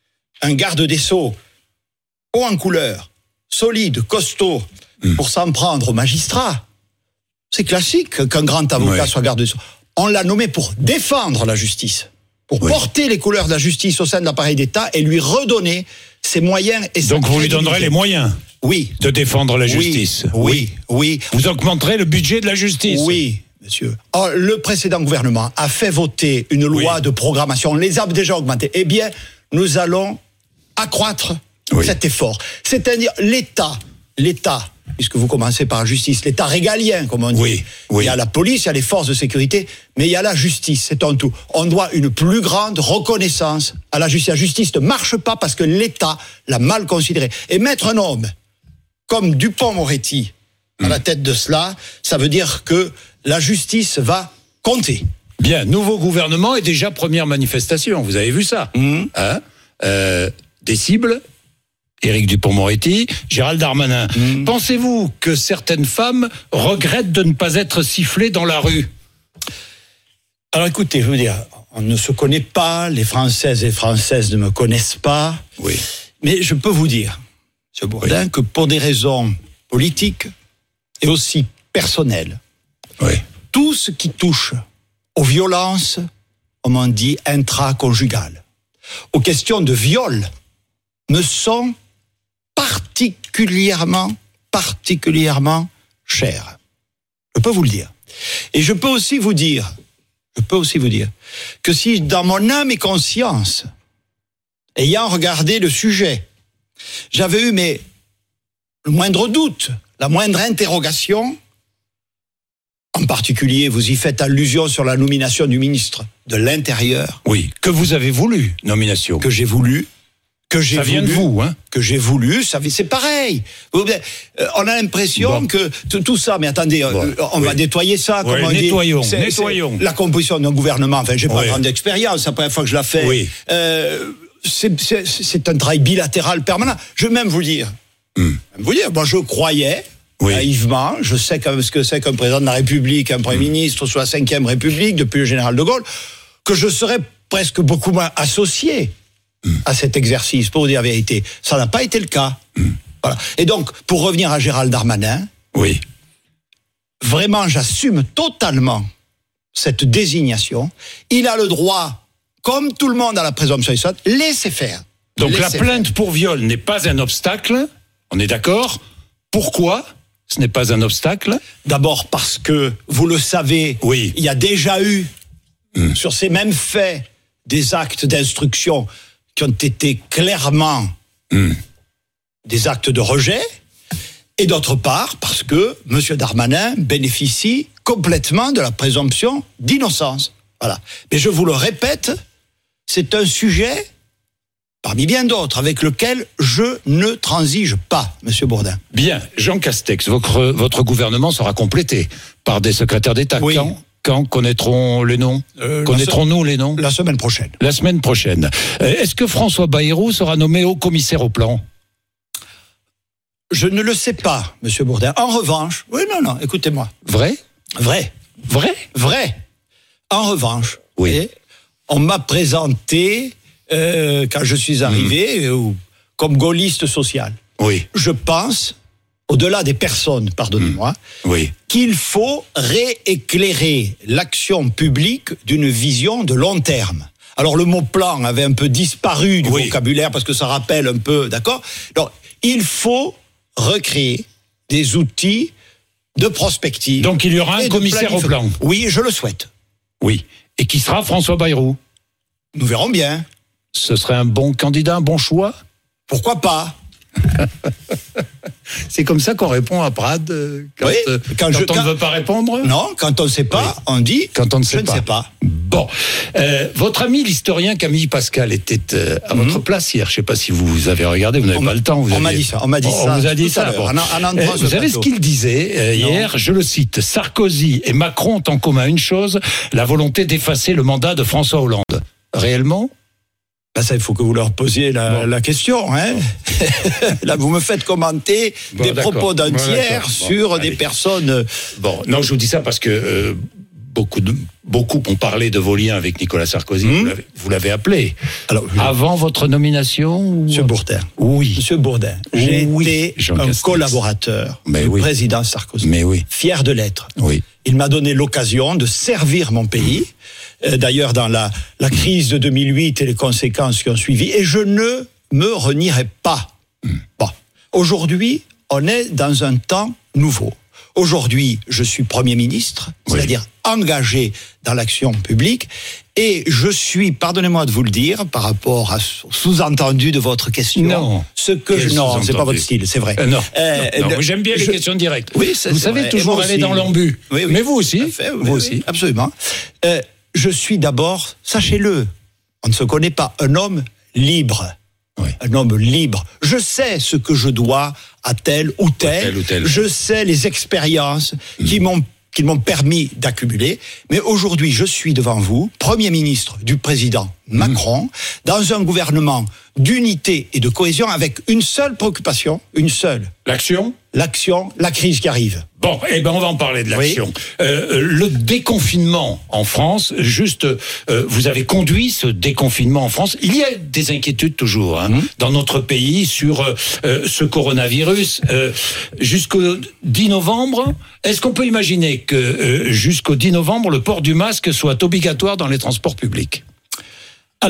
un garde des Sceaux haut en couleur, solide, costaud, mmh. pour s'en prendre aux magistrats. C'est classique qu'un grand avocat ouais. soit garde des Sceaux. On l'a nommé pour défendre la justice, pour oui. porter les couleurs de la justice au sein de l'appareil d'État et lui redonner ses moyens et sa Donc vous lui donnerez les moyens oui. de défendre la justice. Oui, oui, oui. Vous augmenterez le budget de la justice. Oui, monsieur. Oh, le précédent gouvernement a fait voter une loi oui. de programmation. On les a déjà augmentés. Eh bien, nous allons accroître oui. cet effort. C'est-à-dire l'État, l'État, puisque vous commencez par la justice, l'État régalien, comme on dit. Oui, oui. Il y a la police, il y a les forces de sécurité, mais il y a la justice, c'est un tout. On doit une plus grande reconnaissance à la justice. La justice ne marche pas parce que l'État l'a mal considérée. Et mettre un homme comme Dupond-Moretti à mmh. la tête de cela, ça veut dire que la justice va compter. Bien, nouveau gouvernement et déjà première manifestation, vous avez vu ça mmh. hein euh, des cibles Éric Dupond-Moretti, Gérald Darmanin. Mmh. Pensez-vous que certaines femmes regrettent de ne pas être sifflées dans la rue ? Alors écoutez, je veux dire, on ne se connaît pas, les Françaises et Françaises ne me connaissent pas. Oui. Mais je peux vous dire, M. Bourdin, oui. que pour des raisons politiques et aussi personnelles, oui. tout ce qui touche aux violences, comme on dit, intraconjugales, aux questions de viol, me sont particulièrement, particulièrement chères. Je peux vous le dire. Et je peux aussi vous dire, je peux aussi vous dire, que si dans mon âme et conscience, ayant regardé le sujet, j'avais eu mais, le moindre doute, la moindre interrogation, en particulier, vous y faites allusion sur la nomination du ministre de l'Intérieur. Oui, que vous avez voulu, nomination. Que j'ai voulu. Que j'ai ça vient voulu, de vous, hein. Que j'ai voulu, ça, c'est pareil. On a l'impression bon. que tout ça, mais attendez, bon. on oui. va nettoyer ça, oui, comment nettoyons, c'est, nettoyons. C'est la composition d'un gouvernement, enfin, j'ai pas oui. grande expérience, c'est la première fois que je la fais. Oui. Euh, c'est, c'est, c'est un travail bilatéral permanent. Je vais même vous dire, mm. vous dire, moi, je croyais, oui. naïvement, je sais quand même ce que c'est qu'un président de la République, un Premier mm. ministre sous la cinquième République, depuis le général de Gaulle, que je serais presque beaucoup moins associé mm. à cet exercice, pour vous dire la vérité. Ça n'a pas été le cas. Mm. Voilà. Et donc, pour revenir à Gérald Darmanin, oui. vraiment, j'assume totalement cette désignation. Il a le droit, comme tout le monde à la présomption innocente, laissez faire. Donc laissez la plainte faire. pour viol n'est pas un obstacle, on est d'accord ? Pourquoi ce n'est pas un obstacle ? D'abord parce que, vous le savez, oui. il y a déjà eu, mmh. sur ces mêmes faits, des actes d'instruction qui ont été clairement mmh. des actes de rejet. Et d'autre part, parce que M. Darmanin bénéficie complètement de la présomption d'innocence. Voilà. Mais je vous le répète, c'est un sujet, parmi bien d'autres, avec lequel je ne transige pas, M. Bourdin. Bien, Jean Castex, votre, votre gouvernement sera complété par des secrétaires d'État. Oui. Quand, quand connaîtront les noms euh, Connaîtrons-nous les noms La semaine prochaine. La semaine prochaine. Euh, est-ce que François Bayrou sera nommé haut commissaire au plan ? Je ne le sais pas, M. Bourdin. En revanche, oui, non, non, écoutez-moi. Vrai ? Vrai. Vrai ? Vrai. En revanche, oui. Et on m'a présenté, euh, quand je suis arrivé, mmh. comme gaulliste social. Oui. Je pense, au-delà des personnes, pardonnez-moi, mmh. oui. qu'il faut rééclairer l'action publique d'une vision de long terme. Alors le mot plan avait un peu disparu du oui. vocabulaire parce que ça rappelle un peu, d'accord ? Donc, il faut recréer des outils de prospective. Donc il y aura un commissaire au plan. Oui, je le souhaite. Oui. Et qui sera François Bayrou ? Nous verrons bien. Ce serait un bon candidat, un bon choix ? Pourquoi pas ? C'est comme ça qu'on répond à Prades quand, oui, quand, quand je, on quand, ne veut pas répondre ? Non, quand on ne sait pas, oui. on dit quand on ne sait je pas. ne sais pas. Bon, euh, votre ami l'historien Camille Pascal était euh, à mm-hmm. votre place hier. Je ne sais pas si vous avez regardé, vous n'avez on pas le temps. Vous on aviez... m'a dit ça. On m'a dit on ça. vous a dit ça. Bon. En, en euh, vous savez ce qu'il disait euh, hier ? Je le cite. Sarkozy et Macron ont en commun une chose, la volonté d'effacer le mandat de François Hollande. Réellement ? Ben ça, il faut que vous leur posiez la, bon. la question. Hein. Là, vous me faites commenter bon, des d'accord. propos d'un bon, tiers bon, sur allez. des personnes. Bon, non, je vous dis ça parce que euh, beaucoup, de, beaucoup ont parlé de vos liens avec Nicolas Sarkozy. Mmh. Vous, l'avez, vous l'avez appelé. Alors, je... Avant votre nomination ou... Monsieur Bourdin. Oui. Monsieur Bourdin, j'ai oui. été Jean un Castex. collaborateur Mais du oui. président Sarkozy. Mais oui. Fier de l'être. Oui. Il m'a donné l'occasion de servir mon pays. Mmh. D'ailleurs dans la, la crise de deux mille huit et les conséquences qui ont suivi, et je ne me renierai pas. Mm. Bon. Aujourd'hui, on est dans un temps nouveau. Aujourd'hui, je suis Premier ministre, oui. c'est-à-dire engagé dans l'action publique, et je suis, pardonnez-moi de vous le dire, par rapport au sous-entendu de votre question, non, ce que je, non, c'est pas votre style, c'est vrai. Euh, non, euh, non, non le, j'aime bien je, les questions directes. Oui, c'est, vous c'est savez vrai. toujours aller dans l'embu. Oui, oui. Mais vous aussi, fait, oui, vous oui, aussi, absolument. Euh, Je suis d'abord, sachez-le, on ne se connaît pas, un homme libre. Oui. Un homme libre. Je sais ce que je dois à tel ou tel. tel, ou tel. Je sais les expériences mmh. qui m'ont qui m'ont permis d'accumuler. Mais aujourd'hui, je suis devant vous, Premier ministre du président Macron, mmh. dans un gouvernement d'unité et de cohésion avec une seule préoccupation, une seule. L'action ? L'action, la crise qui arrive. Bon, eh ben on va en parler de l'action. Oui. Euh, le déconfinement en France, juste, euh, vous avez conduit ce déconfinement en France. Il y a des inquiétudes toujours hein, mmh. dans notre pays sur euh, ce coronavirus. Euh, jusqu'au dix novembre, est-ce qu'on peut imaginer que euh, jusqu'au dix novembre, le port du masque soit obligatoire dans les transports publics ? Alors,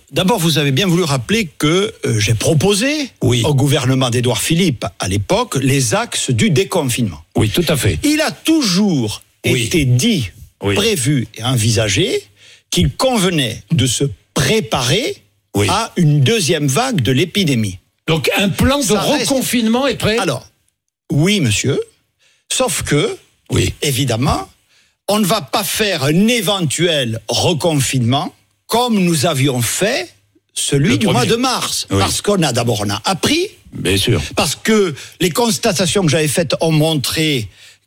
d'abord, vous avez bien voulu rappeler que euh, j'ai proposé oui. au gouvernement d'Édouard Philippe, à l'époque, les axes du déconfinement. Oui, tout à fait. Il a toujours oui. été dit, oui. prévu et envisagé qu'il convenait de se préparer oui. à une deuxième vague de l'épidémie. Donc, un plan de Ça reconfinement reste... est prêt ? Alors, oui, monsieur, sauf que, oui. évidemment, on ne va pas faire un éventuel reconfinement comme nous avions fait celui le du premier. mois de mars. Oui. Parce qu'on a d'abord on a appris. Bien sûr. Parce que les constatations que j'avais faites ont montré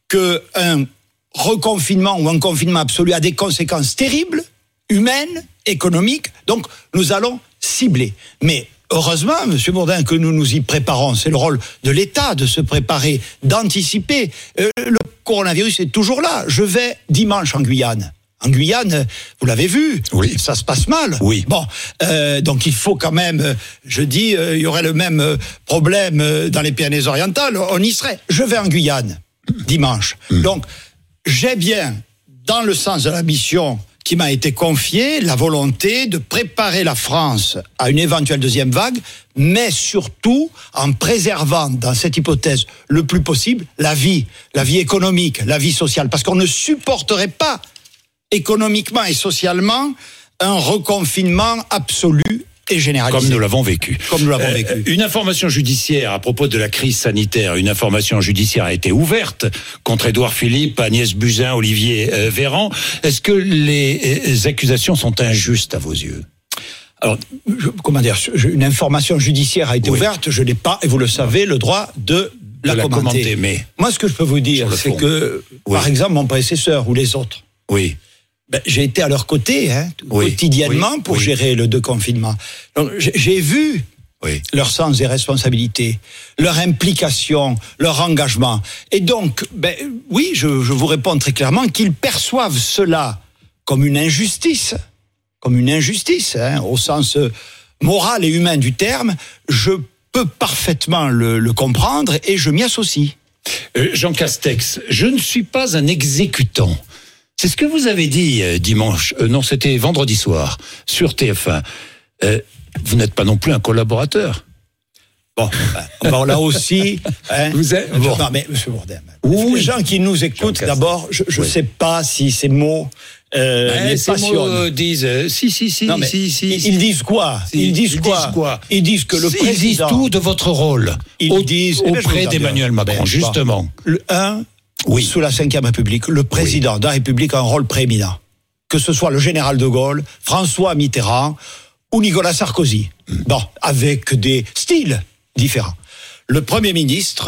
qu'un reconfinement ou un confinement absolu a des conséquences terribles, humaines, économiques. Donc, nous allons cibler. Mais heureusement, Monsieur Bourdin, que nous nous y préparons. C'est le rôle de l'État de se préparer, d'anticiper. Euh, le coronavirus est toujours là. Je vais dimanche en Guyane. En Guyane, vous l'avez vu, oui. ça se passe mal. Oui. Bon, euh, donc il faut quand même, je dis, euh, il y aurait le même problème dans les Pyrénées-Orientales, on y serait. Je vais en Guyane, dimanche. Mmh. Donc, j'ai bien, dans le sens de la mission qui m'a été confiée, la volonté de préparer la France à une éventuelle deuxième vague, mais surtout en préservant, dans cette hypothèse, le plus possible, la vie, la vie économique, la vie sociale. Parce qu'on ne supporterait pas, économiquement et socialement, un reconfinement absolu et généralisé. Comme nous l'avons vécu. Comme nous l'avons euh, vécu. Une information judiciaire à propos de la crise sanitaire, une information judiciaire a été ouverte contre Édouard Philippe, Agnès Buzyn, Olivier euh, Véran. Est-ce que les, les accusations sont injustes à vos yeux ? Alors, je, comment dire, une information judiciaire a été oui. ouverte, je n'ai pas, et vous le savez, le droit de la, de la commenter. commenter. Mais moi, ce que je peux vous dire, c'est fond. que, oui. par exemple, mon prédécesseur ou les autres, oui. Ben, j'ai été à leur côté, hein, oui, quotidiennement, oui, pour oui. gérer le déconfinement. Donc, j'ai vu oui. leur sens des responsabilités, leur implication, leur engagement. Et donc, ben, oui, je, je vous réponds très clairement qu'ils perçoivent cela comme une injustice, comme une injustice, hein, au sens moral et humain du terme. Je peux parfaitement le, le comprendre et je m'y associe. Euh, Jean Castex, je ne suis pas un exécutant. C'est ce que vous avez dit euh, dimanche, euh, non, c'était vendredi soir, sur T F un. Euh, vous n'êtes pas non plus un collaborateur. Bon, ben, bon là aussi... Hein, vous êtes... bon. Non, mais, monsieur Bourdin, oui. les gens qui nous écoutent, d'abord, je ne oui. sais pas si ces mots euh, ben, les ces passionnent. mots disent... Euh, si, si, si, non, si, si, ils, si. Ils disent quoi si, Ils disent ils quoi, disent quoi Ils disent que le ils président... Ils disent tout de votre rôle. Ils au, disent... Auprès d'Emmanuel Macron, ben, justement. Le un... Oui. Sous la cinquième République, le président oui. de la République a un rôle prééminent. Que ce soit le général de Gaulle, François Mitterrand ou Nicolas Sarkozy. Mm. Bon, avec des styles différents. Le Premier ministre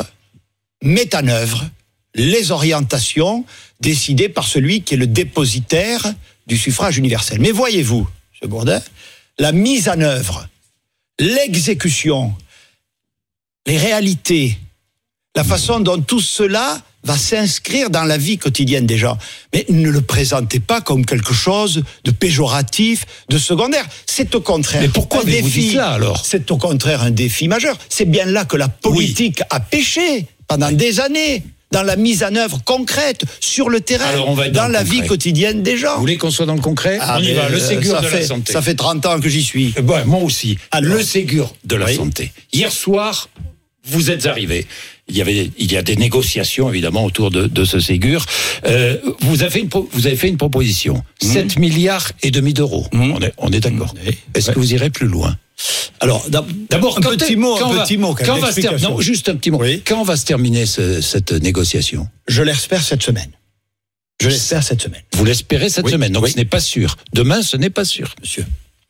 met en œuvre les orientations décidées par celui qui est le dépositaire du suffrage universel. Mais voyez-vous, M. Bourdin, la mise en œuvre, l'exécution, les réalités, la façon dont tout cela va s'inscrire dans la vie quotidienne des gens. Mais ne le présentez pas comme quelque chose de péjoratif, de secondaire. C'est au contraire Mais pourquoi un défi. Vous dites ça, alors C'est au contraire un défi majeur. C'est bien là que la politique oui. a péché pendant oui. des années, dans la mise en œuvre concrète, sur le terrain, alors on va dans, dans la concret. vie quotidienne des gens. Vous voulez qu'on soit dans le concret ah, On y va, le Ségur de fait, la santé. Ça fait trente ans que j'y suis. Bon, moi aussi. Alors, le Ségur de la oui. santé. Hier soir, vous êtes arrivés. Il y avait, il y a des négociations évidemment autour de, de ce Ségur. Euh, vous avez une, vous avez fait une proposition, mmh. sept milliards et demi d'euros. Mmh. On est, on est d'accord. Mmh. Est-ce ouais. que vous irez plus loin? Alors, d'abord, un quand petit mot, un petit mot. Quand va se ter- non, juste un petit mot. Oui. Quand va se terminer ce, cette négociation? Je l'espère cette semaine. Je l'espère cette semaine. Vous l'espérez cette oui. semaine, donc oui. ce n'est pas sûr. Demain, ce n'est pas sûr, monsieur.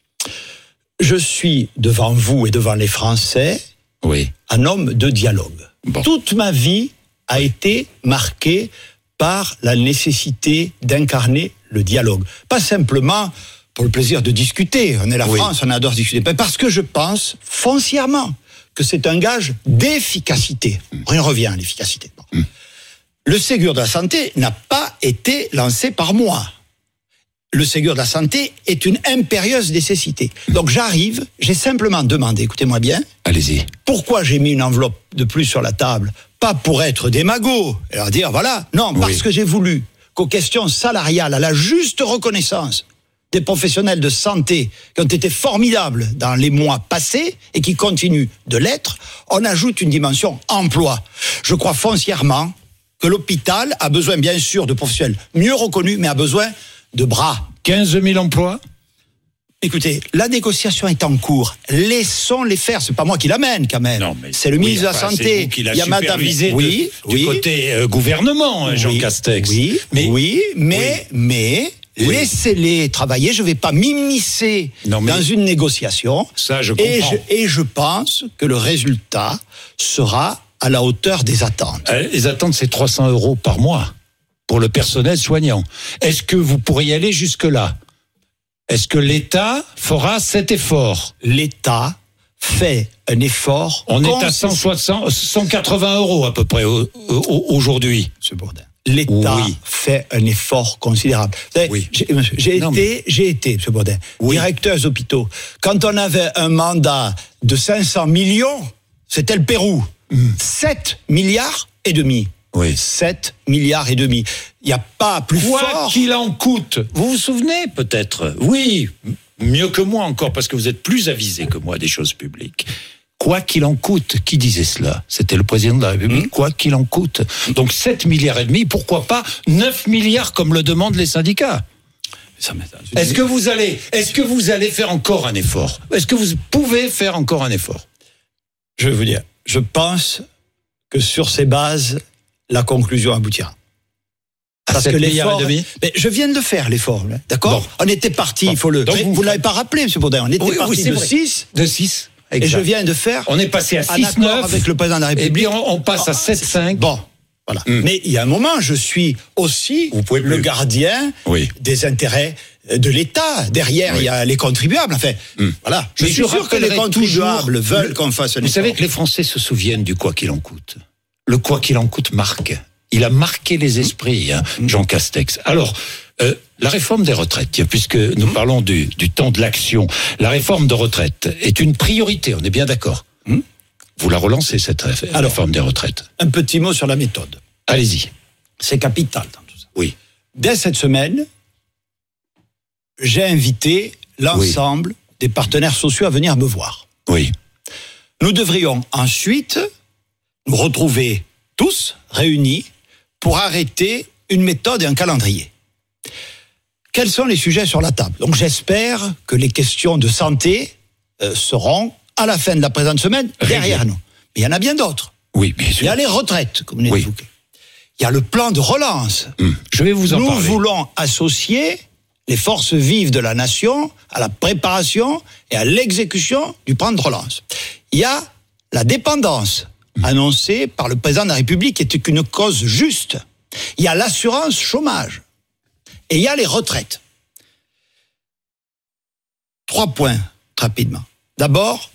Je suis devant vous et devant les Français, oui. un homme de dialogue. Bon. Toute ma vie a été marquée par la nécessité d'incarner le dialogue. Pas simplement pour le plaisir de discuter. On est la oui. France, on adore discuter. Mais parce que je pense foncièrement que c'est un gage d'efficacité. On revient à l'efficacité. Bon. Mm. Le Ségur de la santé n'a pas été lancé par moi. Le Ségur de la santé est une impérieuse nécessité. Donc j'arrive, j'ai simplement demandé, écoutez-moi bien. Allez-y. Pourquoi j'ai mis une enveloppe de plus sur la table? Pas pour être démago, et leur dire voilà. Non, parce oui. que j'ai voulu qu'aux questions salariales, à la juste reconnaissance des professionnels de santé qui ont été formidables dans les mois passés et qui continuent de l'être, on ajoute une dimension emploi. Je crois foncièrement que l'hôpital a besoin bien sûr de professionnels mieux reconnus, mais a besoin de bras. quinze mille emplois ? Écoutez, la négociation est en cours. Laissons-les faire. C'est pas moi qui l'amène, quand même. Non, mais c'est le ministre oui, de la enfin, Santé. C'est vous qui l'a Il y a Madame. supervisé de- Oui, du oui. côté euh, gouvernement, hein, Jean Oui, Castex. Oui, mais, oui, mais, mais Oui. laissez-les travailler. Je ne vais pas m'immiscer Non, mais- dans une négociation. Ça, je et comprends. je, et je pense que le résultat sera à la hauteur des attentes. Euh, les attentes, c'est trois cents euros par mois pour le personnel soignant. Est-ce que vous pourriez aller jusque-là ? Est-ce que l'État fera cet effort ? L'État fait un effort. On est à consistant. cent soixante, cent quatre-vingts euros à peu près au- au- aujourd'hui. Monsieur Bourdin. L'État Oui. fait un effort considérable. Vous savez, Oui. J'ai, j'ai Non, été, j'ai été, M. Baudin, Oui. directeur des hôpitaux. Quand on avait un mandat de cinq cents millions, c'était le Pérou. sept milliards et demi. Oui. sept milliards et demi. Il n'y a pas plus Quoi fort. qu'il en coûte, vous vous souvenez peut-être ? Oui, m- mieux que moi encore, parce que vous êtes plus avisé que moi des choses publiques. Quoi qu'il en coûte, qui disait cela ? C'était le président de la République. Mmh. Quoi qu'il en coûte. Donc sept milliards et demi, pourquoi pas neuf milliards comme le demandent les syndicats ? Ça m'étonne. Est-ce que vous allez, est-ce que vous allez faire encore un effort ? Est-ce que vous pouvez faire encore un effort ? Je vais vous dire, je pense que sur ces bases, la conclusion aboutira. À sept milliards l'effort- et demi ? Mais je viens de le faire, l'effort, là, d'accord Bon. On était parti, Bon. il faut le. Donc Mais vous- vous ne l'avez pas rappelé, M. Baudin. On était Oui, oui, parti c'est de vrai. six. De six. Et je viens de faire. On est passé à en six accord neuf. avec le président de la Et République. puis on, on passe à sept cinq. Bon, voilà. Mm. Mais il y a un moment, je suis aussi Vous pouvez le plus. gardien Oui. des intérêts de l'État. Derrière, Oui. il y a les contribuables. Enfin, Mm. voilà. Je Mais suis je sûr que les rappellerai contribuables toujours veulent le- qu'on fasse un Vous effort. savez que les Français se souviennent du quoi qu'il en coûte. Le quoi qu'il en coûte marque. Il a marqué les esprits, hein, Jean Castex. Alors, euh, la réforme des retraites, tiens, puisque nous parlons du, du temps de l'action, la réforme de retraite est une priorité, on est bien d'accord. Hmm. Vous la relancez, cette réf- Alors. réforme des retraites. Un petit mot sur la méthode. Allez-y. C'est capital dans tout ça. Oui. Dès cette semaine, j'ai invité l'ensemble des partenaires sociaux à venir me voir. Oui. Nous devrions ensuite nous retrouver tous réunis pour arrêter une méthode et un calendrier. Quels sont les sujets sur la table ? Donc j'espère que les questions de santé euh, seront à la fin de la présente semaine derrière Réglé. nous. Mais il y en a bien d'autres. Oui, bien Il y sûr. a les retraites, comme vous Oui. l'évoquez. Il y a le plan de relance. Hum. Je vais vous en Nous parler. voulons associer les forces vives de la nation à la préparation et à l'exécution du plan de relance. Il y a la dépendance annoncée par le président de la République qui était qu'une cause juste. Il y a l'assurance chômage. Et il y a les retraites. Trois points, rapidement. D'abord,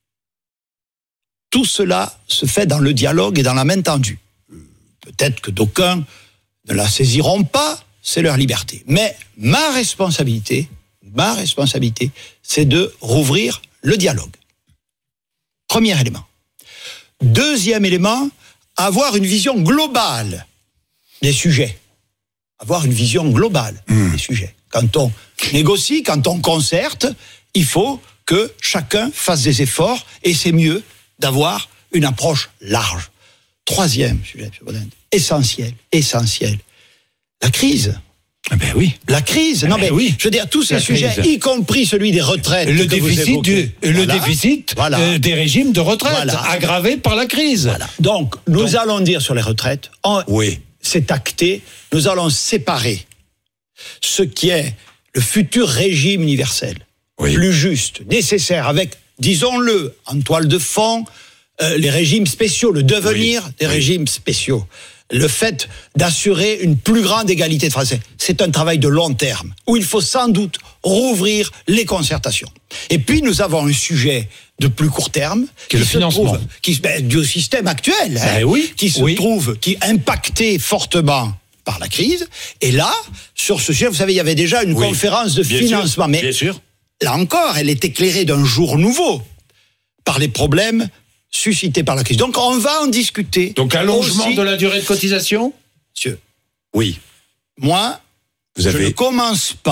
tout cela se fait dans le dialogue et dans la main tendue. Peut-être que d'aucuns ne la saisiront pas, c'est leur liberté. Mais ma responsabilité, ma responsabilité, c'est de rouvrir le dialogue. Premier élément. Deuxième élément, avoir une vision globale des sujets. Avoir une vision globale Mmh. des sujets. Quand on négocie, quand on concerte, il faut que chacun fasse des efforts et c'est mieux d'avoir une approche large. Troisième sujet, M. Baudin, essentiel, essentiel, la crise. Ah ben oui. La crise, Ah non ben mais oui. je veux dire tous ces La sujets, crise. y compris celui des retraites. Le que vous déficit, évoquez. du, le Voilà. déficit Voilà. euh, des régimes de retraite, Voilà. aggravé par la crise. Voilà. Donc, nous Donc- allons dire sur les retraites, en- Oui. c'est acté, nous allons séparer ce qui est le futur régime universel, Oui. plus juste, nécessaire, avec, disons-le, en toile de fond, euh, les régimes spéciaux, le devenir Oui. des Oui. régimes spéciaux. Le fait d'assurer une plus grande égalité de Français, c'est un travail de long terme, où il faut sans doute rouvrir les concertations. Et puis nous avons un sujet de plus court terme, Qui est le se financement. trouve- qui, ben, du système actuel, hein, Ben oui, qui se oui. trouve, qui est impacté fortement par la crise. Et là, sur ce sujet, vous savez, il y avait déjà une Oui. conférence de Bien financement, sûr, mais bien sûr. là encore, elle est éclairée d'un jour nouveau par les problèmes suscités par la crise. Donc on va en discuter. Donc allongement aussi. de la durée de cotisation. Monsieur, Oui. moi, Vous je avez. ne commence pas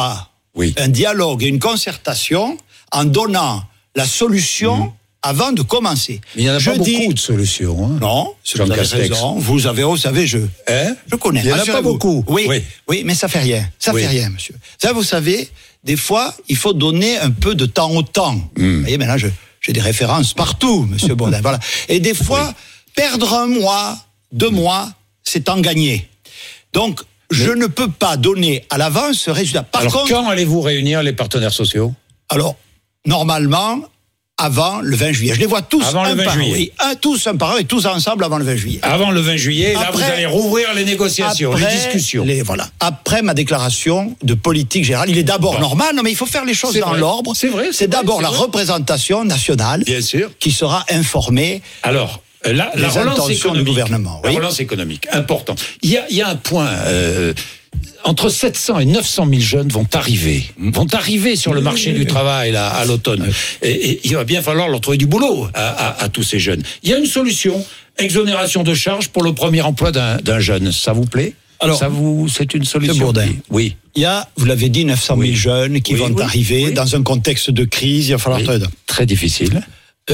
oui. un dialogue et une concertation en donnant la solution mmh. avant de commencer. Mais il n'y en a je pas dis... beaucoup de solutions. Hein. Non, vous avez raison. Vous avez, vous savez, je, hein je connais. Il n'y en a pas beaucoup. Oui, oui, oui, mais ça fait rien. Ça oui. fait rien, monsieur. Ça, vous savez, des fois, il faut donner un peu de temps au temps. Mmh. Vous voyez, maintenant, je, j'ai des références partout, monsieur Bourdin. Voilà. Et des fois, oui. perdre un mois, deux mois, c'est en gagner. Donc, mais... je ne peux pas donner à l'avance ce résultat. Par alors, contre, quand allez-vous réunir les partenaires sociaux ? Alors, normalement, avant le vingt juillet. Je les vois tous avant un le vingt par juillet. Oui, un, tous un par un et tous ensemble avant le vingt juillet. Avant le vingt juillet, après, là vous allez rouvrir les négociations, après, les discussions. Les, voilà. Après ma déclaration de politique générale, il est d'abord bon. normal, non mais il faut faire les choses c'est dans vrai. l'ordre. C'est vrai. C'est, c'est vrai, d'abord c'est la vrai. représentation nationale Bien sûr. qui sera informée. Alors, la, la relance économique. Du gouvernement. La oui. relance économique, important. Il y a, il y a un point... Euh, entre sept cents et neuf cent mille jeunes vont arriver, vont arriver sur le marché du travail là, à l'automne. Et, et il va bien falloir leur trouver du boulot à, à, à tous ces jeunes. Il y a une solution, exonération de charges pour le premier emploi d'un, d'un jeune. Ça vous plaît ? Alors, ça vous, c'est une solution. Oui. Il y a, vous l'avez dit, neuf cent mille oui. jeunes qui oui, vont oui, arriver oui. dans un contexte de crise. Il va falloir oui. très difficile. Euh,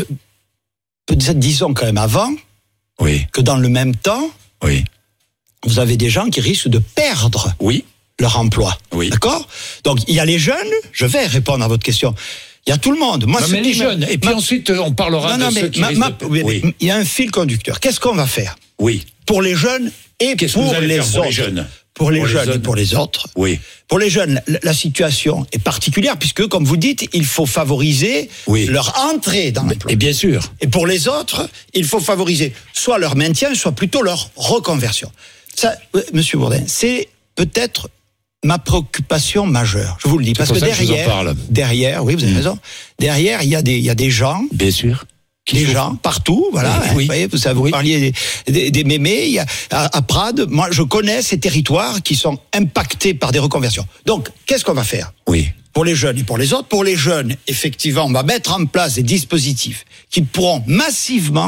disons quand même avant oui. que dans le même temps. Oui. Vous avez des gens qui risquent de perdre oui. leur emploi. Oui. D'accord ? Donc, il y a les jeunes, je vais répondre à votre question. Il y a tout le monde. Moi, non, mais les jeunes. Me... Et puis ma... ensuite, on parlera non, non, de ceux qui ma, ma... de... oui. Il y a un fil conducteur. Qu'est-ce qu'on va faire ? Oui. Pour les jeunes et Qu'est-ce pour, que les pour autres. les jeunes. Pour les pour jeunes les et pour les autres. Oui. Pour les jeunes, la situation est particulière puisque, comme vous dites, il faut favoriser oui. leur entrée dans l'emploi. Et bien sûr. Et pour les autres, il faut favoriser soit leur maintien, soit plutôt leur reconversion. Ça, monsieur Bourdin, c'est peut-être ma préoccupation majeure. Je vous le dis. C'est parce que derrière, que derrière, oui, vous avez mmh. raison. Derrière, il y a des, il y a des gens. Bien sûr. Des souffrent. gens partout, voilà. Oui. Hein, vous voyez, vous, savez, vous oui. parliez des, des, des mémés. Il y a, à, à Prades, moi, je connais ces territoires qui sont impactés par des reconversions. Donc, qu'est-ce qu'on va faire ? Oui. Pour les jeunes et pour les autres. Pour les jeunes, effectivement, on va mettre en place des dispositifs qui pourront massivement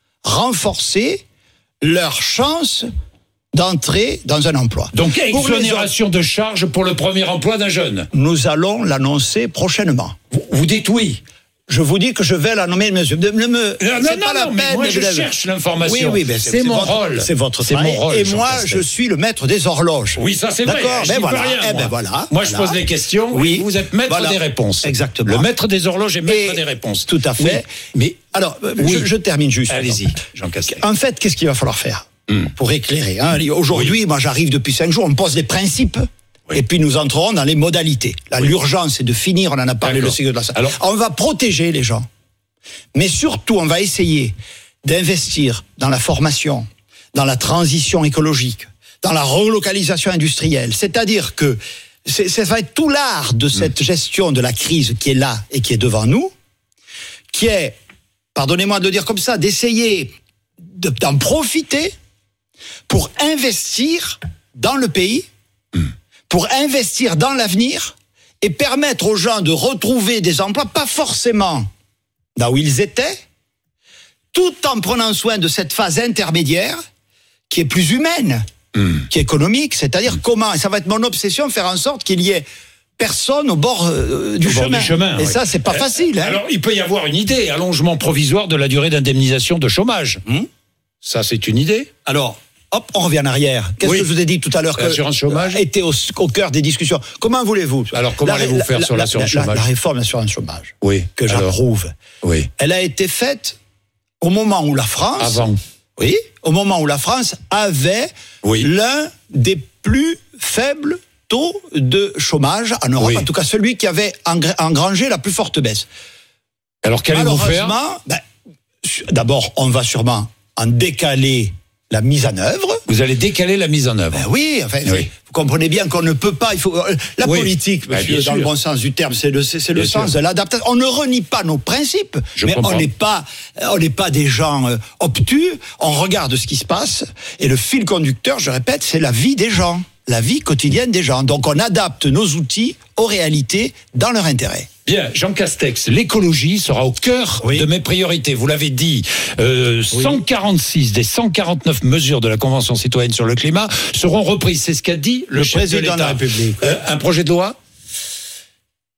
renforcer leurs chances d'entrer dans un emploi. Donc, exonération de charges pour le premier emploi d'un jeune. Nous allons l'annoncer prochainement. Vous, vous dites oui. Je vous dis que je vais la nommer, monsieur. Ne me, non, c'est non, pas non, la mais peine moi, de je cherche l'information. Oui, oui, ben c'est, c'est, c'est mon votre, rôle. C'est votre c'est travail. Mon rôle, et moi, je suis le maître des horloges. Oui, ça, c'est D'accord, vrai. Ben voilà. Rien, eh ben voilà. Moi, je voilà. pose des questions. Oui. Vous êtes maître voilà. des réponses. Exactement. Le maître des horloges et maître et des réponses. Tout à fait. Oui. Mais alors, oui. je, je termine juste. Allez-y, Jean Castex. En fait, qu'est-ce qu'il va falloir faire mm. pour éclairer hein Aujourd'hui, oui. moi, j'arrive depuis cinq jours. On me pose des principes. Oui. Et puis nous entrerons dans les modalités. Là, oui. L'urgence, c'est de finir. On en a parlé. D'accord. Le cycle de la santé. Alors, on va protéger les gens. Mais surtout, on va essayer d'investir dans la formation, dans la transition écologique, dans la relocalisation industrielle. C'est-à-dire que c'est, ça va être tout l'art de cette gestion de la crise qui est là et qui est devant nous, qui est, pardonnez-moi de le dire comme ça, d'essayer de, d'en profiter pour investir dans le pays, pour investir dans l'avenir et permettre aux gens de retrouver des emplois, pas forcément là où ils étaient, tout en prenant soin de cette phase intermédiaire qui est plus humaine, mmh. qui est économique, c'est-à-dire mmh. comment, et ça va être mon obsession, faire en sorte qu'il y ait personne au bord, euh, du, au chemin. bord du chemin. Et oui. ça, c'est pas euh, facile. Hein. Alors, il peut y avoir une idée, allongement provisoire de la durée d'indemnisation de chômage. Mmh. Ça, c'est une idée. Alors, hop, on revient en arrière. Qu'est-ce oui. que je vous ai dit tout à l'heure que l'assurance chômage était au, au cœur des discussions. Comment voulez-vous Alors, comment la, allez-vous faire la, sur la, l'assurance la, chômage la, la réforme de l'assurance chômage, oui. que Alors, j'approuve, oui. elle a été faite au moment où la France... Avant. Oui, au moment où la France avait oui. l'un des plus faibles taux de chômage en Europe, oui. en tout cas celui qui avait engrangé la plus forte baisse. Alors, qu'allez-vous faire ben, d'abord, on va sûrement en décaler la mise en œuvre. Vous allez décaler la mise en œuvre. Ben oui, enfin, oui. vous comprenez bien qu'on ne peut pas. Il faut la oui. politique, monsieur, ben, dans sûr. le bon sens du terme, c'est le c'est, c'est le sens sûr. de l'adaptation. On ne renie pas nos principes, Je mais comprends. on n'est pas on n'est pas des gens euh, obtus. On regarde ce qui se passe et le fil conducteur, je répète, c'est la vie des gens, la vie quotidienne des gens. Donc on adapte nos outils aux réalités dans leur intérêt. Bien, Jean Castex, l'écologie sera au cœur oui. de mes priorités. Vous l'avez dit, euh, oui. cent quarante-six des cent quarante-neuf mesures de la Convention citoyenne sur le climat seront reprises. C'est ce qu'a dit le, le chef président de l'État. de la République. Euh, un projet de loi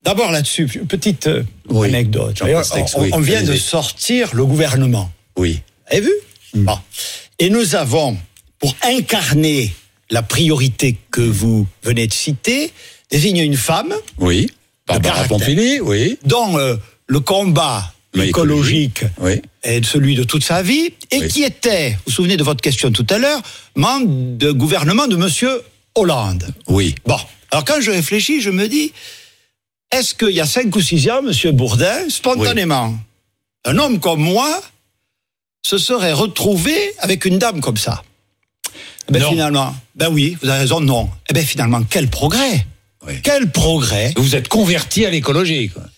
D'abord là-dessus, une petite euh, Oui. anecdote. Jean Et on, Castex, on- oui. on vient de Allez-y. sortir le gouvernement. Oui. Vous avez vu Bon. Et nous avons, pour incarner la priorité que vous venez de citer, désigné une femme. Oui. Barbara caractère. Pompili, oui. Dont euh, le combat Oui, écologique Oui. est celui de toute sa vie, et Oui. qui était, vous vous souvenez de votre question tout à l'heure, membre de gouvernement de Monsieur Hollande. Oui. Bon, alors quand je réfléchis, je me dis, est-ce qu'il y a cinq ou six ans, Monsieur Bourdin, spontanément, un homme comme moi se serait retrouvé avec une dame comme ça? Eh ben Non. finalement, ben oui, vous avez raison, non. Eh ben finalement, quel progrès! Oui. Quel progrès! Vous êtes converti à l'écologie, quoi.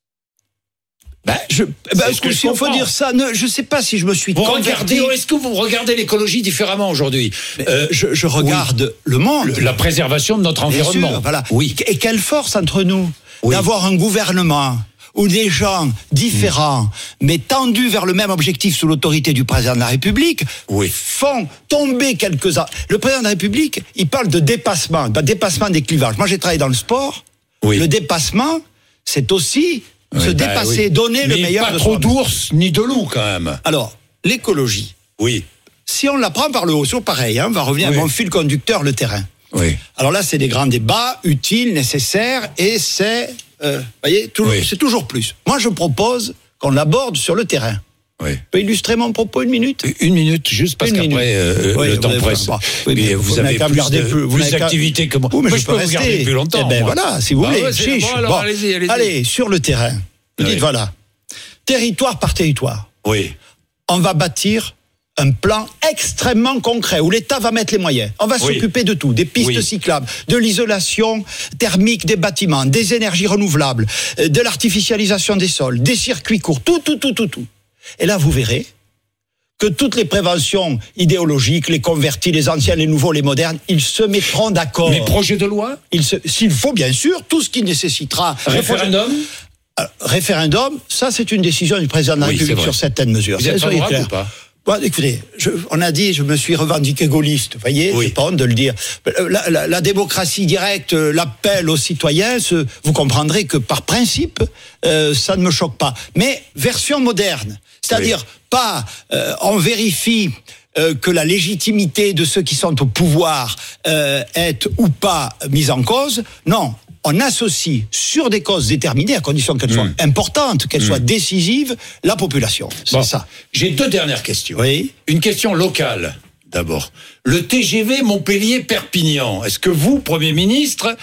Ben, je, ben, C'est ce que si je on faut comprends. dire ça, ne, je sais pas si je me suis Vous converti. regardez, est-ce que vous regardez l'écologie différemment aujourd'hui? Euh, je, je regarde le monde. Le- La préservation de notre Bien environnement. sûr, voilà. Oui. Et quelle force entre nous Oui. d'avoir un gouvernement où des gens différents, mais tendus vers le même objectif sous l'autorité du président de la République, Oui. font tomber quelques-uns. Le président de la République, il parle de dépassement, de dépassement des clivages. Moi, j'ai travaillé dans le sport. Oui. Le dépassement, c'est aussi Oui, se bah dépasser, oui. donner le Mais meilleur pas de trop soi-même. d'ours ni de loups, quand même. Alors, l'écologie, Oui. si on la prend par le haut, c'est pareil, hein, on va revenir Oui. à mon fil conducteur, le terrain. Oui. Alors là, c'est des grands débats utiles, nécessaires, et c'est, euh, voyez, toujours, Oui. c'est toujours plus. Moi, je propose qu'on l'aborde sur le terrain. Oui. Je peux illustrer mon propos une minute? Une minute, juste parce Une qu'après, minute. euh, Oui, le vous temps avez- presse. bon, oui, mais Et vous vous n'avez avez qu'à me plus, garder de, plus- vous plus n'avez qu'à- d'activité que moi. Oui, mais moi, je je peux peux vous rester. garder plus longtemps. Eh ben moi. voilà, si vous Bah voulez. ouais, c'est chiche. bon, alors Bon. allez-y, allez-y. Allez, sur le terrain. Vous Oui. dites, voilà, territoire par territoire, Oui. on va bâtir un plan extrêmement concret où l'État va mettre les moyens. On va Oui. s'occuper de tout, des pistes Oui. cyclables, de l'isolation thermique des bâtiments, des énergies renouvelables, euh, de l'artificialisation des sols, des circuits courts, tout, tout, tout, tout, tout. Et là, vous verrez que toutes les préventions idéologiques, les convertis, les anciens, les nouveaux, les modernes, ils se mettront d'accord. Mais projet de loi? Ils se- S'il faut, bien sûr, tout ce qui nécessitera... Référendum? Alors, référendum, ça c'est une décision du président de la Oui, c'est République vrai. sur certaines mesures. Vous Ça, êtes soyez favorable clairs. ou pas? Bon, écoutez, je, on a dit, je me suis revendiqué gaulliste, vous voyez, Oui. c'est pas honte de le dire. La, la- la démocratie directe, euh, l'appel aux citoyens, ce- vous comprendrez que par principe, euh, ça ne me choque pas. Mais version moderne, c'est-à-dire pas, euh, on vérifie euh, que la légitimité de ceux qui sont au pouvoir euh, est ou pas mise en cause. Non. On associe sur des causes déterminées, à condition qu'elles soient importantes, qu'elles soient décisives, la population. C'est Bon. ça. J'ai deux dernières questions. Oui. Une question locale, d'abord. Le T G V Montpellier-Perpignan, est-ce que vous, Premier ministre,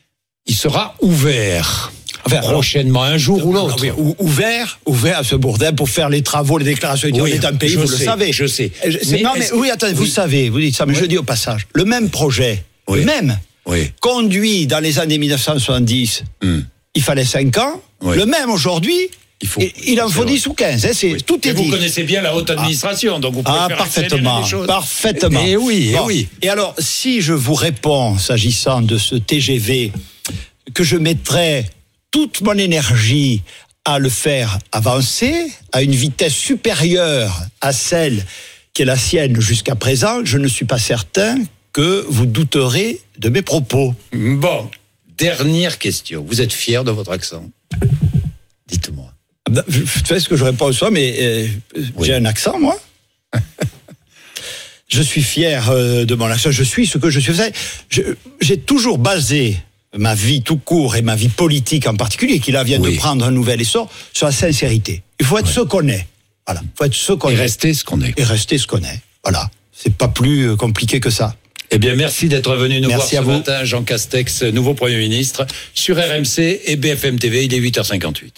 il sera ouvert Enfin, prochainement, un jour ou l'autre? Ah oui, ou- ouvert, ouvert à ce Bourdin pour faire les travaux, les déclarations. Oui, on est un pays, je vous sais, le savez. je sais. Je- c'est- Mais non, mais est-ce oui, que- attendez, vous oui. savez, vous dites ça, mais je le dis au passage. Le même projet, Oui. le même, Oui. conduit dans les années mille neuf cent soixante-dix, Hmm. il fallait cinq ans. Oui. Le même aujourd'hui, Il faut- il, il en c'est faut vrai. dix ou quinze. Hein, c'est, Tout Et est vous dit. connaissez bien la haute administration, donc vous pouvez Ah, faire accélérer parfaitement, les choses. parfaitement. Et oui, et Bon. oui. Et alors, si je vous réponds, s'agissant de ce T G V, que je mettrai toute mon énergie à le faire avancer à une vitesse supérieure à celle qui est la sienne jusqu'à présent, je ne suis pas certain que vous douterez de mes propos. Bon, dernière question. Vous êtes fier de votre accent? Dites-moi. Je fais ce que je réponds soit, mais euh, Oui. j'ai un accent, moi. Je suis fier euh, de mon accent. Je suis ce que je suis. Vous savez, je- j'ai toujours basé ma vie tout court et ma vie politique en particulier, qui là vient Oui. de prendre un nouvel essor, sur la sincérité. Il faut être ce qu'on est. Voilà. Il faut être ce qu'on Et est. rester ce qu'on est. Et rester ce qu'on est. Voilà. C'est pas plus euh, compliqué que ça. Eh bien, merci d'être venu nous Merci voir à ce vous. matin, Jean Castex, nouveau Premier ministre, sur R M C et B F M T V. Il est huit heures cinquante-huit.